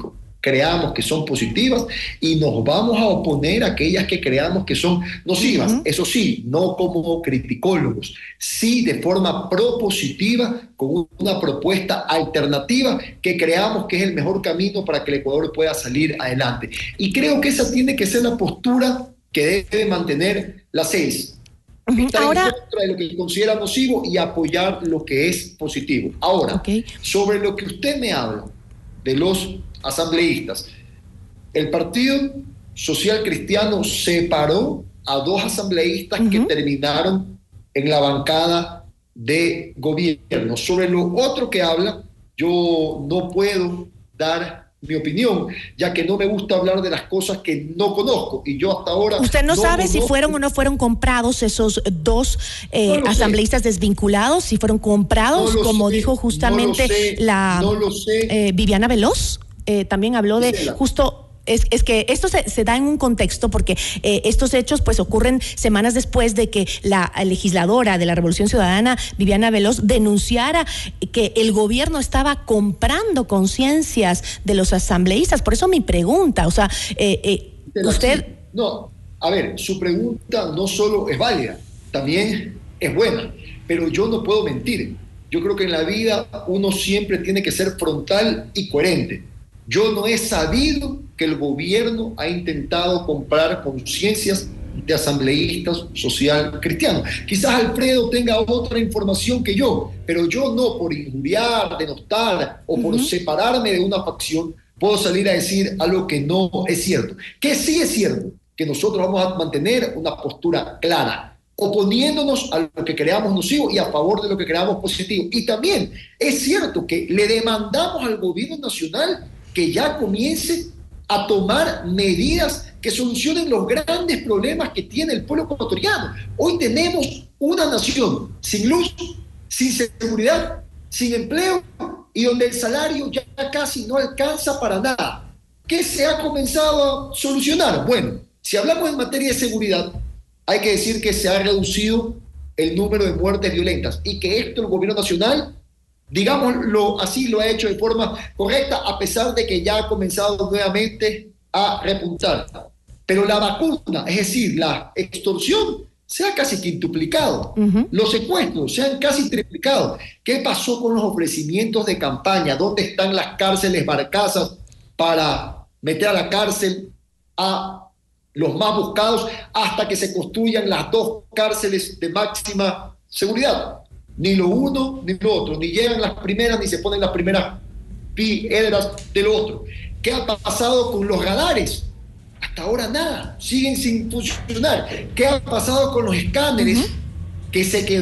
creamos que son positivas y nos vamos a oponer a aquellas que creamos que son nocivas. Eso sí, no como criticólogos, sí de forma propositiva, con una propuesta alternativa que creamos que es el mejor camino para que el Ecuador pueda salir adelante. Y creo que esa tiene que ser la postura que debe mantener la CES. Estar en contra de lo que considera nocivo y apoyar lo que es positivo. Ahora, sobre lo que usted me habla de los asambleístas, el Partido Social Cristiano separó a 2 asambleístas que terminaron en la bancada de gobierno. Sobre lo otro que habla, yo no puedo dar mi opinión, ya que no me gusta hablar de las cosas que no conozco, y yo hasta ahora... ¿Usted no sabe si fueron o no fueron comprados esos 2 asambleístas desvinculados? ¿Si fueron comprados, como dijo justamente Viviana Veloz? También habló de justo... Es que esto se da en un contexto porque estos hechos pues ocurren semanas después de que la legisladora de la Revolución Ciudadana, Viviana Veloz, denunciara que el gobierno estaba comprando conciencias de los asambleístas. Por eso mi pregunta, o sea, usted... No, a ver, su pregunta no solo es válida, también es buena, pero yo no puedo mentir. Yo creo que en la vida uno siempre tiene que ser frontal y coherente. Yo no he sabido que el gobierno ha intentado comprar conciencias de asambleístas social cristianos. Quizás Alfredo tenga otra información que yo, pero yo no, por injuriar, denostar o por separarme de una facción, puedo salir a decir algo que no es cierto. Que sí es cierto, que nosotros vamos a mantener una postura clara, oponiéndonos a lo que creamos nocivo y a favor de lo que creamos positivo. Y también es cierto que le demandamos al gobierno nacional que ya comience a tomar medidas que solucionen los grandes problemas que tiene el pueblo ecuatoriano. Hoy tenemos una nación sin luz, sin seguridad, sin empleo y donde el salario ya casi no alcanza para nada. ¿Qué se ha comenzado a solucionar? Bueno, si hablamos en materia de seguridad, hay que decir que se ha reducido el número de muertes violentas y que esto el gobierno nacional, digámoslo así, lo ha hecho de forma correcta, a pesar de que ya ha comenzado nuevamente a repuntar. Pero la vacuna, es decir, la extorsión, se ha casi quintuplicado. Los secuestros se han casi triplicado. ¿Qué pasó con los ofrecimientos de campaña? ¿Dónde están las cárceles barcazas para meter a la cárcel a los más buscados hasta que se construyan las 2 cárceles de máxima seguridad? Ni lo uno ni lo otro, ni llegan las primeras ni se ponen las primeras piedras de lo otro. ¿Qué ha pasado con los radares? Hasta ahora nada, siguen sin funcionar. ¿Qué ha pasado con los escáneres que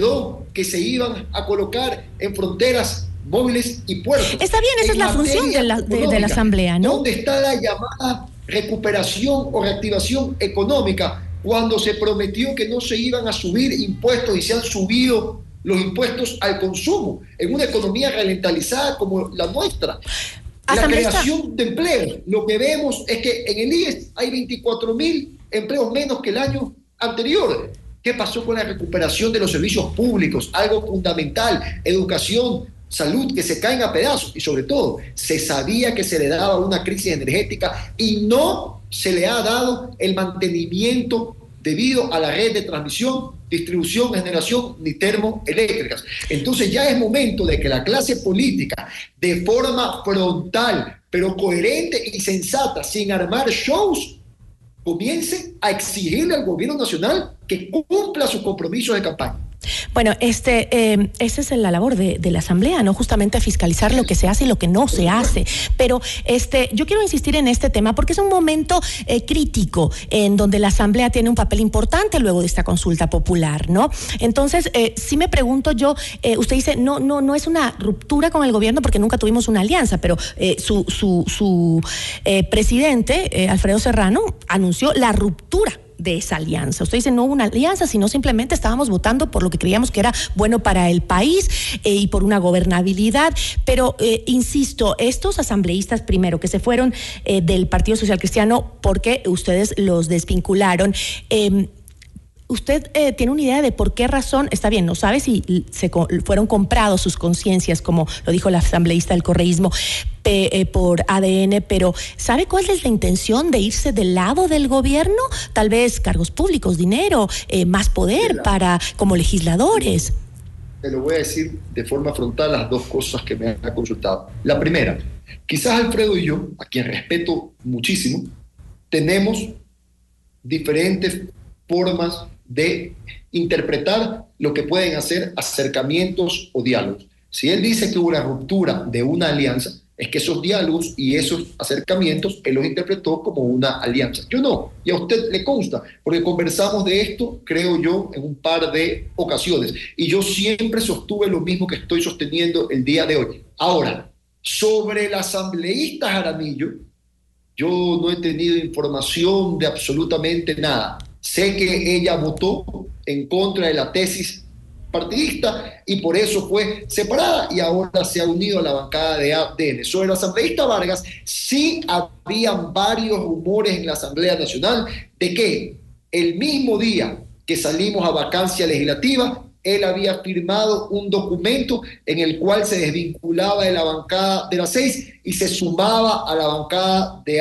se iban a colocar en fronteras móviles y puertos? Está bien, esa es la función de la Asamblea, ¿no? ¿Dónde está la llamada recuperación o reactivación económica cuando se prometió que no se iban a subir impuestos y se han subido los impuestos al consumo en una economía ralentizada como la nuestra? La creación de empleos. Lo que vemos es que en el IES hay 24,000 empleos menos que el año anterior. ¿Qué pasó con la recuperación de los servicios públicos? Algo fundamental, educación, salud, que se caen a pedazos. Y sobre todo, se sabía que se le daba una crisis energética y no se le ha dado el mantenimiento debido a la red de transmisión, distribución, generación ni termoeléctricas. Entonces ya es momento de que la clase política, de forma frontal, pero coherente y sensata, sin armar shows, comience a exigirle al gobierno nacional que cumpla sus compromisos de campaña. Bueno, esa es la labor de la Asamblea, ¿no? Justamente fiscalizar lo que se hace y lo que no se hace. Pero yo quiero insistir en este tema porque es un momento crítico en donde la Asamblea tiene un papel importante luego de esta consulta popular, ¿no? Entonces, sí me pregunto yo, usted dice, no es una ruptura con el gobierno porque nunca tuvimos una alianza, pero su presidente, Alfredo Serrano, anunció la ruptura de esa alianza. Usted dice no hubo una alianza, sino simplemente estábamos votando por lo que creíamos que era bueno para el país y por una gobernabilidad. Pero insisto, estos asambleístas primero que se fueron del Partido Social Cristiano porque ustedes los desvincularon, ¿usted tiene una idea de por qué razón? Está bien, no sabe si fueron comprados sus conciencias, como lo dijo la asambleísta del correísmo, por ADN, pero ¿sabe cuál es la intención de irse del lado del gobierno? Tal vez cargos públicos, dinero, más poder como legisladores. Te lo voy a decir de forma frontal las dos cosas que me han consultado. La primera, quizás Alfredo y yo, a quien respeto muchísimo, tenemos diferentes formas de interpretar lo que pueden hacer acercamientos o diálogos. Si él dice que hubo una ruptura de una alianza, es que esos diálogos y esos acercamientos él los interpretó como una alianza. Yo no, y a usted le consta, porque conversamos de esto, creo yo, en un par de ocasiones, y yo siempre sostuve lo mismo que estoy sosteniendo el día de hoy. Ahora, sobre la asambleísta Jaramillo, yo no he tenido información de absolutamente nada. Sé que ella votó en contra de la tesis partidista y por eso fue separada y ahora se ha unido a la bancada de ADN. Sobre la asambleísta Vargas, sí habían varios rumores en la Asamblea Nacional de que el mismo día que salimos a vacancia legislativa, él había firmado un documento en el cual se desvinculaba de la bancada de las 6 y se sumaba a la bancada de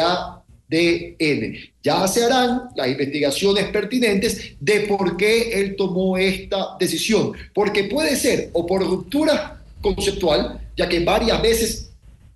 ADN. Ya se harán las investigaciones pertinentes de por qué él tomó esta decisión. Porque puede ser o por ruptura conceptual, ya que varias veces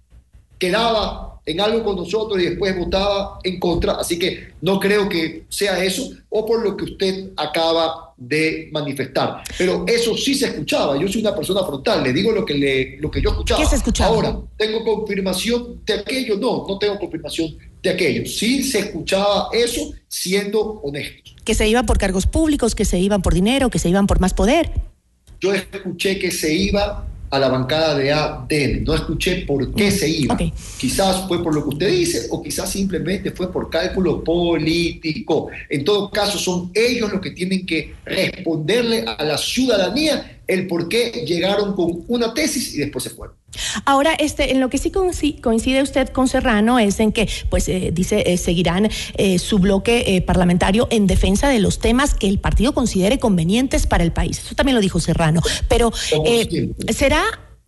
quedaba en algo con nosotros y después votaba en contra, así que no creo que sea eso, o por lo que usted acaba de manifestar. Pero eso sí se escuchaba, yo soy una persona frontal, le digo lo que yo escuchaba. ¿Qué se escuchaba? Ahora, ¿tengo confirmación de aquello? No tengo confirmación de aquello. Sí se escuchaba eso, siendo honesto. Que se iban por cargos públicos, que se iban por dinero, que se iban por más poder. Yo escuché que se iba a la bancada de ADN, no escuché por qué se iba. Okay. Quizás fue por lo que usted dice o quizás simplemente fue por cálculo político. En todo caso, son ellos los que tienen que responderle a la ciudadanía el por qué llegaron con una tesis y después se fueron. Ahora, en lo que sí coincide usted con Serrano es en que, pues, dice, seguirán su bloque parlamentario en defensa de los temas que el partido considere convenientes para el país. Eso también lo dijo Serrano. Pero, ¿será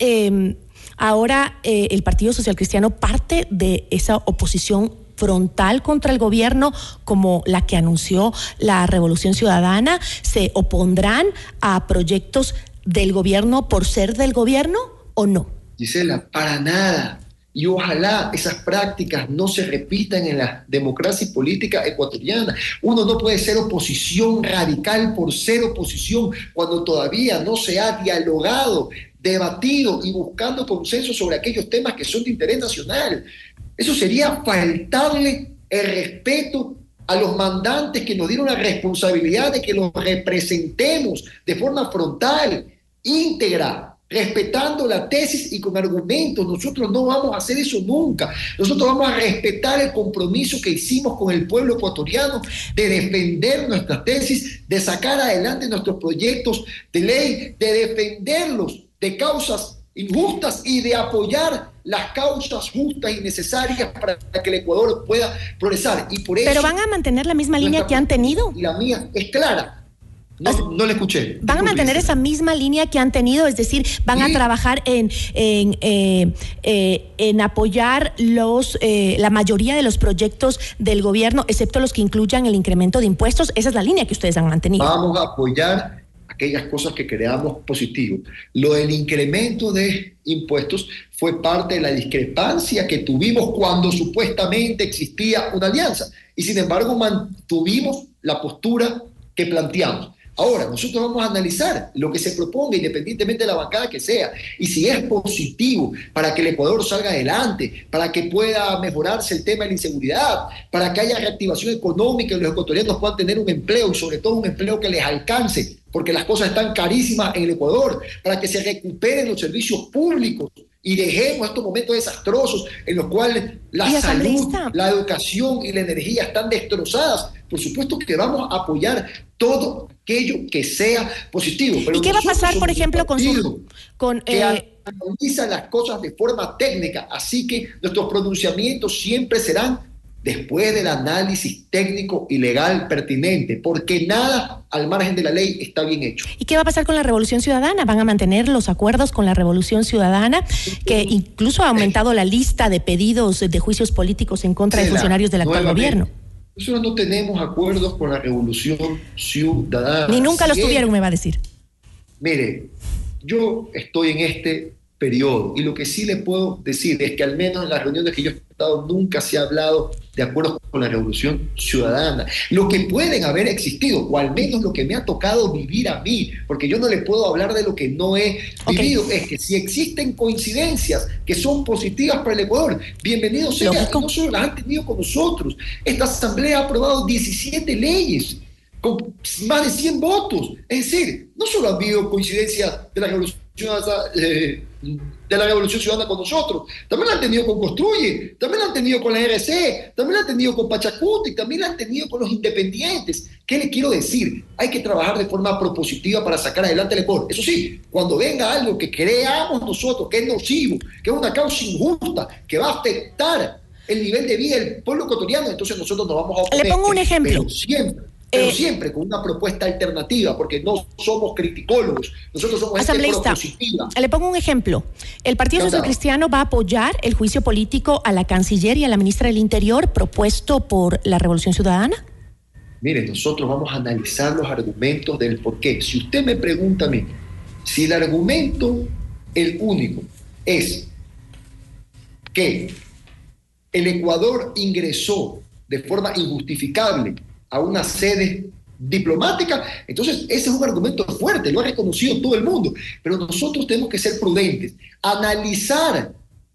ahora el Partido Social Cristiano parte de esa oposición frontal contra el gobierno como la que anunció la Revolución Ciudadana? ¿Se opondrán a proyectos del gobierno por ser del gobierno o no? Gisela, para nada. Y ojalá esas prácticas no se repitan en la democracia política ecuatoriana. Uno no puede ser oposición radical por ser oposición cuando todavía no se ha dialogado, debatido y buscando consenso sobre aquellos temas que son de interés nacional. Eso sería faltarle el respeto a los mandantes que nos dieron la responsabilidad de que los representemos de forma frontal, íntegra, respetando la tesis y con argumentos. Nosotros no vamos a hacer eso nunca. Nosotros vamos a respetar el compromiso que hicimos con el pueblo ecuatoriano de defender nuestras tesis, de sacar adelante nuestros proyectos de ley, de defenderlos de causas injustas y de apoyar las causas justas y necesarias para que el Ecuador pueda progresar. Y por eso, ¿pero van a mantener la misma línea que han tenido? Y la mía es clara. No le escuché. ¿Van a mantener esa misma línea que han tenido? Es decir, ¿van a trabajar en apoyar la mayoría de los proyectos del gobierno, excepto los que incluyan el incremento de impuestos? Esa es la línea que ustedes han mantenido. Vamos a apoyar aquellas cosas que creamos positivos. Lo del incremento de impuestos fue parte de la discrepancia que tuvimos cuando supuestamente existía una alianza. Y sin embargo mantuvimos la postura que planteamos. Ahora, nosotros vamos a analizar lo que se proponga independientemente de la bancada que sea, y si es positivo para que el Ecuador salga adelante, para que pueda mejorarse el tema de la inseguridad, para que haya reactivación económica y los ecuatorianos puedan tener un empleo y sobre todo un empleo que les alcance, porque las cosas están carísimas en el Ecuador, para que se recuperen los servicios públicos y dejemos estos momentos desastrosos en los cuales la salud, la educación y la energía están destrozadas. Por supuesto que vamos a apoyar todo aquello que sea positivo. Pero ¿y qué va a pasar, por ejemplo, que analiza las cosas de forma técnica? Así que nuestros pronunciamientos siempre serán después del análisis técnico y legal pertinente, porque nada al margen de la ley está bien hecho. ¿Y qué va a pasar con la Revolución Ciudadana? ¿Van a mantener los acuerdos con la Revolución Ciudadana, que incluso ha aumentado la lista de pedidos de juicios políticos en contra de funcionarios del actual gobierno? Nosotros no tenemos acuerdos con la Revolución Ciudadana. Ni nunca los tuvieron, me va a decir. Mire, yo estoy en este periodo y lo que sí le puedo decir es que al menos en las reuniones que yo he estado nunca se ha hablado de acuerdos con la Revolución Ciudadana. Lo que pueden haber existido, o al menos lo que me ha tocado vivir a mí, porque yo no le puedo hablar de lo que no he vivido, es que si existen coincidencias que son positivas para el Ecuador, bienvenidos sean, y no solo las han tenido con nosotros. Esta asamblea ha aprobado 17 leyes con más de 100 votos. Es decir, no solo ha habido coincidencias de la Revolución Ciudadana con nosotros, también la han tenido con Construye, también la han tenido con la RC, también la han tenido con Pachacuti, también la han tenido con los independientes. ¿Qué le quiero decir? Hay que trabajar de forma propositiva para sacar adelante el Ecuador. Eso sí, cuando venga algo que creamos nosotros que es nocivo, que es una causa injusta, que va a afectar el nivel de vida del pueblo ecuatoriano, entonces nosotros nos vamos a oponer. Le pongo un ejemplo. Pero siempre con una propuesta alternativa, porque no somos criticólogos, nosotros somos gente propositiva. Le pongo un ejemplo. El Partido Social Cristiano va a apoyar el juicio político a la canciller y a la ministra del Interior propuesto por la Revolución Ciudadana. Mire, nosotros vamos a analizar los argumentos del por qué. Si usted me pregunta a mí, si el argumento, el único, es que el Ecuador ingresó de forma injustificable a una sede diplomática, entonces ese es un argumento fuerte, lo ha reconocido todo el mundo, pero nosotros tenemos que ser prudentes, analizar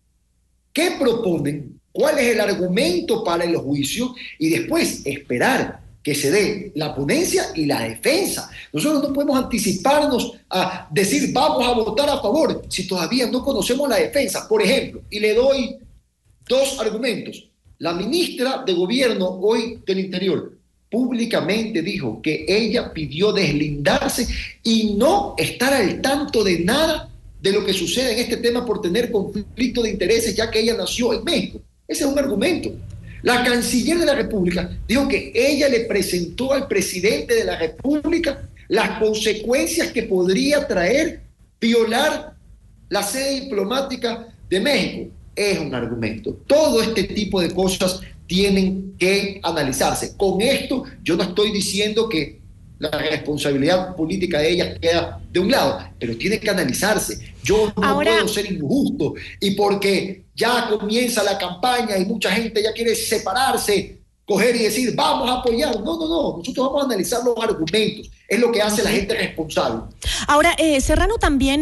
qué proponen, cuál es el argumento para el juicio y después esperar que se dé la ponencia y la defensa. Nosotros no podemos anticiparnos a decir vamos a votar a favor si todavía no conocemos la defensa. Por ejemplo, y le doy dos argumentos. La ministra de Gobierno hoy del Interior públicamente dijo que ella pidió deslindarse y no estar al tanto de nada de lo que sucede en este tema por tener conflicto de intereses, ya que ella nació en México. Ese es un argumento. La canciller de la República dijo que ella le presentó al presidente de la República las consecuencias que podría traer violar la sede diplomática de México. Es un argumento. Todo este tipo de cosas tienen que analizarse. Con esto yo no estoy diciendo que la responsabilidad política de ella queda de un lado, pero tiene que analizarse. Yo no puedo ser injusto y porque ya comienza la campaña y mucha gente ya quiere separarse, coger y decir vamos a apoyar. No, nosotros vamos a analizar los argumentos. Es lo que hace la gente responsable. Ahora, Serrano también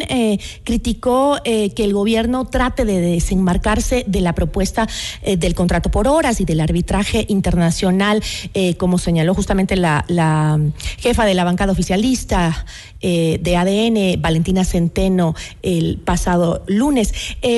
criticó que el gobierno trate de desenmarcarse de la propuesta del contrato por horas y del arbitraje internacional, como señaló justamente la jefa de la bancada oficialista de ADN, Valentina Centeno, el pasado lunes.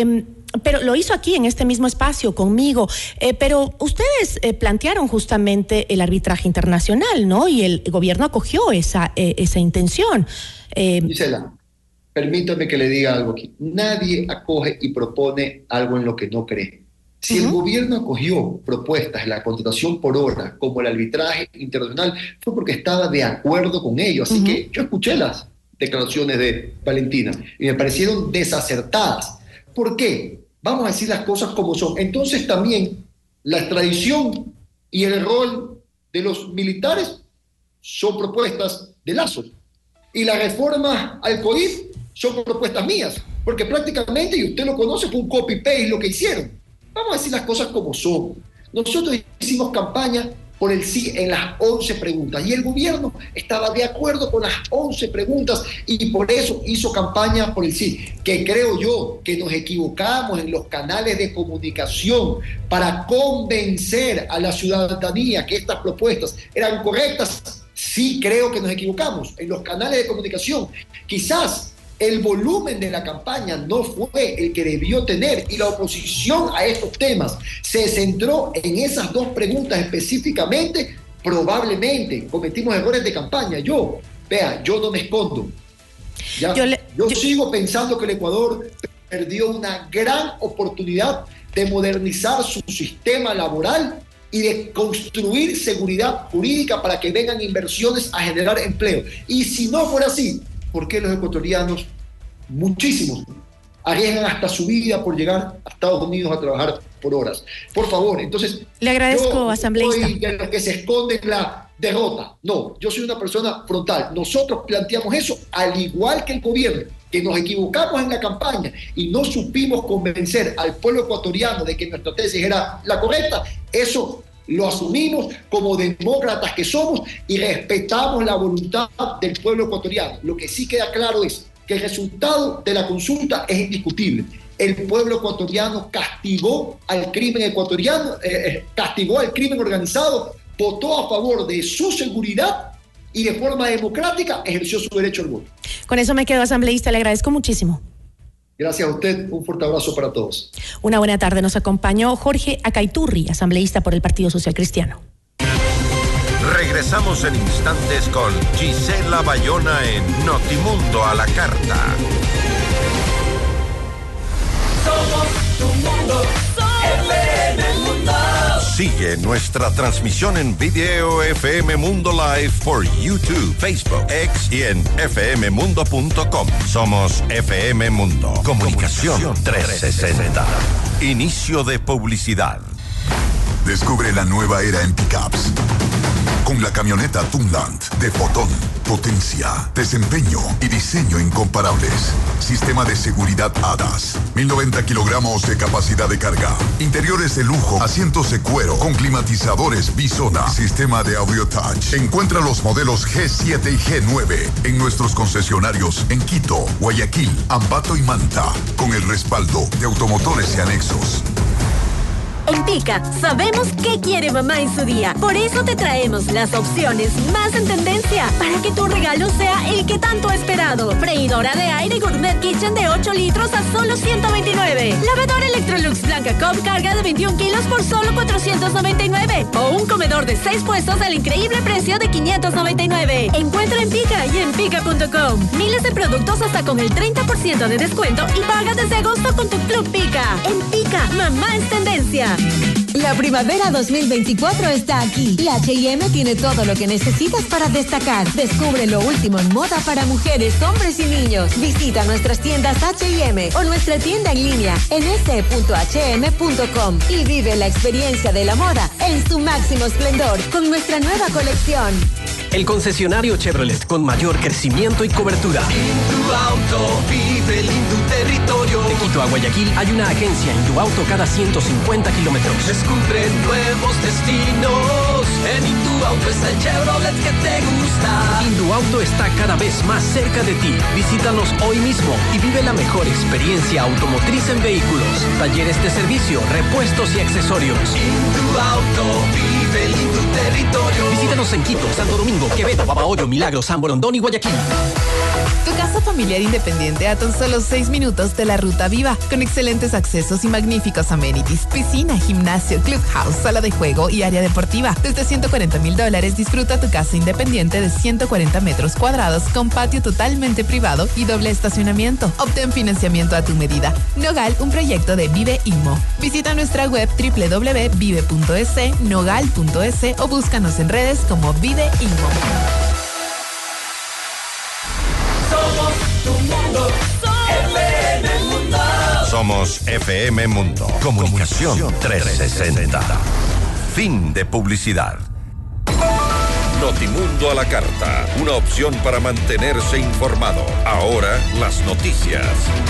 Pero lo hizo aquí en este mismo espacio conmigo, pero ustedes plantearon justamente el arbitraje internacional, ¿no? Y el gobierno acogió esa intención. Gisela, permítame que le diga algo aquí. Nadie acoge y propone algo en lo que no cree. Si el gobierno acogió propuestas en la contratación por hora como el arbitraje internacional, fue porque estaba de acuerdo con ello. Así que yo escuché las declaraciones de Valentina y me parecieron desacertadas. ¿Por qué? Vamos a decir las cosas como son. Entonces también la extradición y el rol de los militares son propuestas de Lazo. Y la reforma al COIP son propuestas mías. Porque prácticamente, y usted lo conoce, fue un copy-paste lo que hicieron. Vamos a decir las cosas como son. Nosotros hicimos campaña por el sí en las 11 preguntas y el gobierno estaba de acuerdo con las 11 preguntas y por eso hizo campaña por el sí, que creo yo que nos equivocamos en los canales de comunicación para convencer a la ciudadanía que estas propuestas eran correctas. Sí creo que nos equivocamos en los canales de comunicación. Quizás el volumen de la campaña no fue el que debió tener y la oposición a estos temas se centró en esas dos preguntas específicamente. Probablemente cometimos errores de campaña. Yo no me escondo. Yo sigo pensando que el Ecuador perdió una gran oportunidad de modernizar su sistema laboral y de construir seguridad jurídica para que vengan inversiones a generar empleo. Y si no fuera así, ¿por qué los ecuatorianos, muchísimos, arriesgan hasta su vida por llegar a Estados Unidos a trabajar por horas? Por favor, entonces... Le agradezco, asambleísta. Soy de los que se esconden la derrota. No, yo soy una persona frontal. Nosotros planteamos eso, al igual que el gobierno, que nos equivocamos en la campaña y no supimos convencer al pueblo ecuatoriano de que nuestra tesis era la correcta. Eso lo asumimos como demócratas que somos y respetamos la voluntad del pueblo ecuatoriano. Lo que sí queda claro es que el resultado de la consulta es indiscutible. El pueblo ecuatoriano castigó al crimen ecuatoriano, castigó al crimen organizado, votó a favor de su seguridad y de forma democrática ejerció su derecho al voto. Con eso me quedo, asambleísta. Le agradezco muchísimo. Gracias a usted. Un fuerte abrazo para todos. Una buena tarde. Nos acompañó Jorge Acaiturri, asambleísta por el Partido Social Cristiano. Regresamos en instantes con Gisela Bayona en Notimundo a la Carta. Somos tu mundo, FM Mundo. Sigue nuestra transmisión en video FM Mundo Live por YouTube, Facebook, X y en fmmundo.com. Somos FM Mundo. Comunicación 360. Inicio de publicidad. Descubre la nueva era en pickups. Con la camioneta Tunland de Fotón. Potencia, desempeño y diseño incomparables. Sistema de seguridad ADAS. 1090 kilogramos de capacidad de carga. Interiores de lujo, asientos de cuero con climatizadores Bisona. Sistema de audio touch. Encuentra los modelos G7 y G9 en nuestros concesionarios en Quito, Guayaquil, Ambato y Manta. Con el respaldo de Automotores y Anexos. En Pica, sabemos qué quiere mamá en su día. Por eso te traemos las opciones más en tendencia para que tu regalo sea el que tanto ha esperado. Freidora de aire Gourmet Kitchen de 8 litros a solo 129. Lavadora Electrolux Blanca Cup carga de 21 kilos por solo 499. O un comedor de 6 puestos al increíble precio de 599. Encuentra en Pica y en pica.com. Miles de productos hasta con el 30% de descuento y paga desde agosto con tu Club Pica. En Pica, mamá es tendencia. La primavera 2024 está aquí y H&M tiene todo lo que necesitas para destacar. Descubre lo último en moda para mujeres, hombres y niños. Visita nuestras tiendas H&M o nuestra tienda en línea en s.hm.com y vive la experiencia de la moda en su máximo esplendor con nuestra nueva colección. El concesionario Chevrolet con mayor crecimiento y cobertura. Induauto, vive el territorio. De Quito a Guayaquil hay una agencia Induauto cada 150 kilómetros. Descubre nuevos destinos. En Induauto está el Chevrolet que te gusta. Induauto está cada vez más cerca de ti. Visítanos hoy mismo y vive la mejor experiencia automotriz en vehículos, talleres de servicio, repuestos y accesorios. Induauto, vive el territorio. Visítanos en Quito, Santo Domingo, Quevedo, Babahoyo, Milagros, San Borondón y Guayaquil. Tu casa familiar independiente a tan solo 6 minutos de la Ruta Viva, con excelentes accesos y magníficos amenities, piscina, gimnasio, clubhouse, sala de juego y área deportiva. Desde $140,000 disfruta tu casa independiente de 140 metros cuadrados con patio totalmente privado y doble estacionamiento. Obtén financiamiento a tu medida. Nogal, un proyecto de Vive Inmo. Visita nuestra web www.vive.es, nogal.es o búscanos en redes como Vive Inmo. Somos tu mundo, FM Mundo. Somos FM Mundo. Comunicación 360. Fin de publicidad. Notimundo a la Carta. Una opción para mantenerse informado. Ahora las noticias.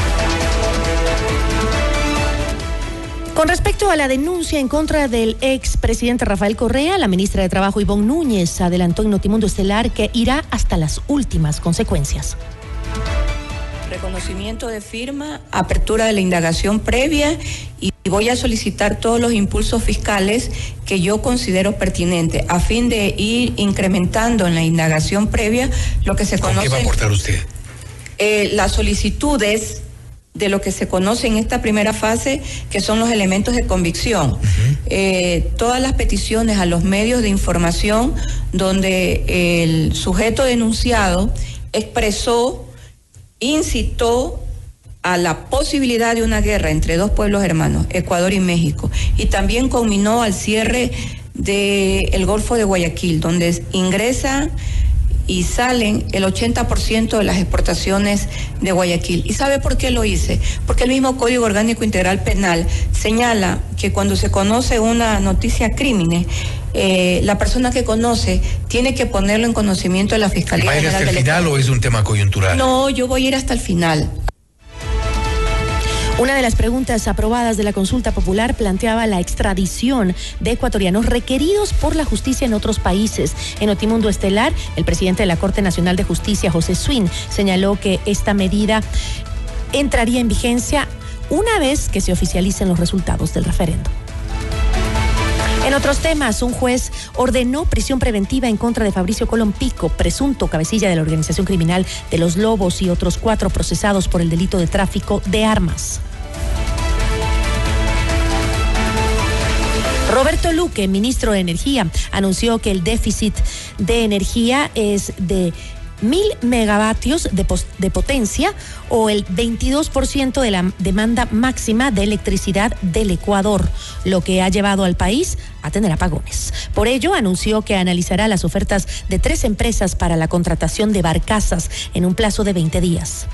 Con respecto a la denuncia en contra del expresidente Rafael Correa, la ministra de Trabajo Ivonne Núñez adelantó en Notimundo Estelar que irá hasta las últimas consecuencias. Reconocimiento de firma, apertura de la indagación previa y voy a solicitar todos los impulsos fiscales que yo considero pertinentes a fin de ir incrementando en la indagación previa lo que se conoce. ¿Qué va a aportar usted? Las solicitudes de lo que se conoce en esta primera fase, que son los elementos de convicción. Todas las peticiones a los medios de información donde el sujeto denunciado expresó, incitó a la posibilidad de una guerra entre dos pueblos hermanos, Ecuador y México, y también conminó al cierre del Golfo de Guayaquil, donde ingresa y salen el 80% de las exportaciones de Guayaquil. ¿Y sabe por qué lo hice? Porque el mismo Código Orgánico Integral Penal señala que cuando se conoce una noticia crímenes, la persona que conoce tiene que ponerlo en conocimiento de la Fiscalía General del Estado. ¿Va a ir hasta el final o es un tema coyuntural? No, yo voy a ir hasta el final. Una de las preguntas aprobadas de la consulta popular planteaba la extradición de ecuatorianos requeridos por la justicia en otros países. En Notimundo Estelar, el presidente de la Corte Nacional de Justicia, José Swin, señaló que esta medida entraría en vigencia una vez que se oficialicen los resultados del referendo. En otros temas, un juez ordenó prisión preventiva en contra de Fabricio Colón Pico, presunto cabecilla de la organización criminal de Los Lobos, y otros 4 procesados por el delito de tráfico de armas. Roberto Luque, ministro de Energía, anunció que el déficit de energía es de 1.000 megavatios de potencia, o el 22% de la demanda máxima de electricidad del Ecuador, lo que ha llevado al país a tener apagones. Por ello, anunció que analizará las ofertas de 3 empresas para la contratación de barcazas en un plazo de 20 días.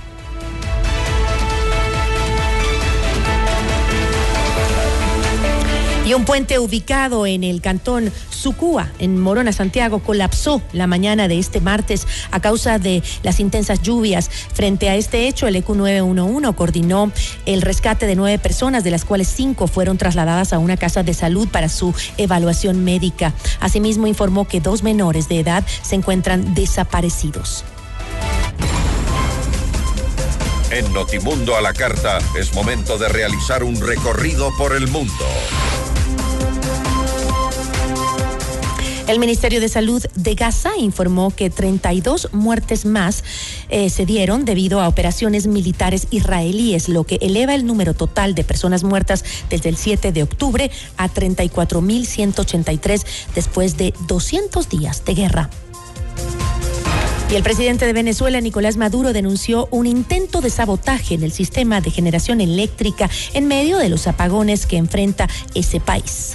Y un puente ubicado en el cantón Sucúa, en Morona, Santiago, colapsó la mañana de este martes a causa de las intensas lluvias. Frente a este hecho, el ECU 911 coordinó el rescate de 9 personas, de las cuales 5 fueron trasladadas a una casa de salud para su evaluación médica. Asimismo, informó que 2 menores de edad se encuentran desaparecidos. En Notimundo a la Carta es momento de realizar un recorrido por el mundo. El Ministerio de Salud de Gaza informó que 32 muertes más se dieron debido a operaciones militares israelíes, lo que eleva el número total de personas muertas desde el 7 de octubre a 34.183 después de 200 días de guerra. Y el presidente de Venezuela, Nicolás Maduro, denunció un intento de sabotaje en el sistema de generación eléctrica en medio de los apagones que enfrenta ese país.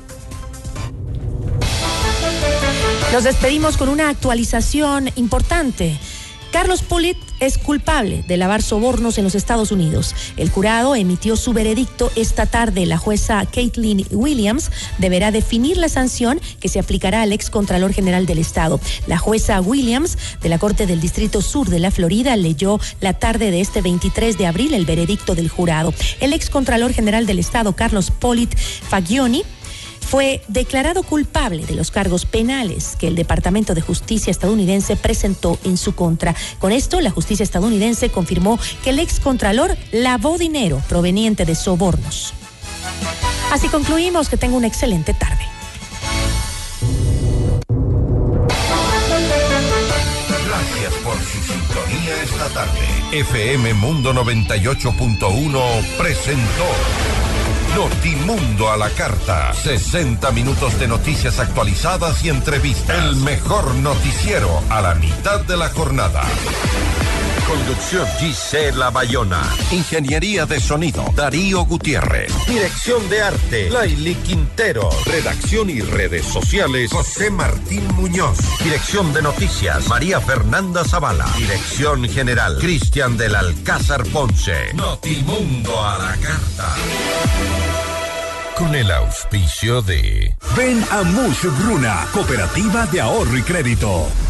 Nos despedimos con una actualización importante. Carlos Pollitt es culpable de lavar sobornos en los Estados Unidos. El jurado emitió su veredicto esta tarde. La jueza Caitlin Williams deberá definir la sanción que se aplicará al excontralor general del Estado. La jueza Williams, de la Corte del Distrito Sur de la Florida, leyó la tarde de este 23 de abril el veredicto del jurado. El excontralor general del Estado, Carlos Pollitt Fagioni, fue declarado culpable de los cargos penales que el Departamento de Justicia estadounidense presentó en su contra. Con esto, la justicia estadounidense confirmó que el excontralor lavó dinero proveniente de sobornos. Así concluimos. Que tenga una excelente tarde. Gracias por su sintonía esta tarde. FM Mundo 98.1 presentó Notimundo a la Carta. 60 minutos de noticias actualizadas y entrevistas. El mejor noticiero a la mitad de la jornada. Conducción Gisela Bayona. Ingeniería de sonido Darío Gutiérrez. Dirección de arte Laili Quintero. Redacción y redes sociales José Martín Muñoz. Dirección de noticias María Fernanda Zavala. Dirección general Cristian del Alcázar Ponce. Notimundo a la Carta. Con el auspicio de... Ven a Mush Bruna, Cooperativa de Ahorro y Crédito.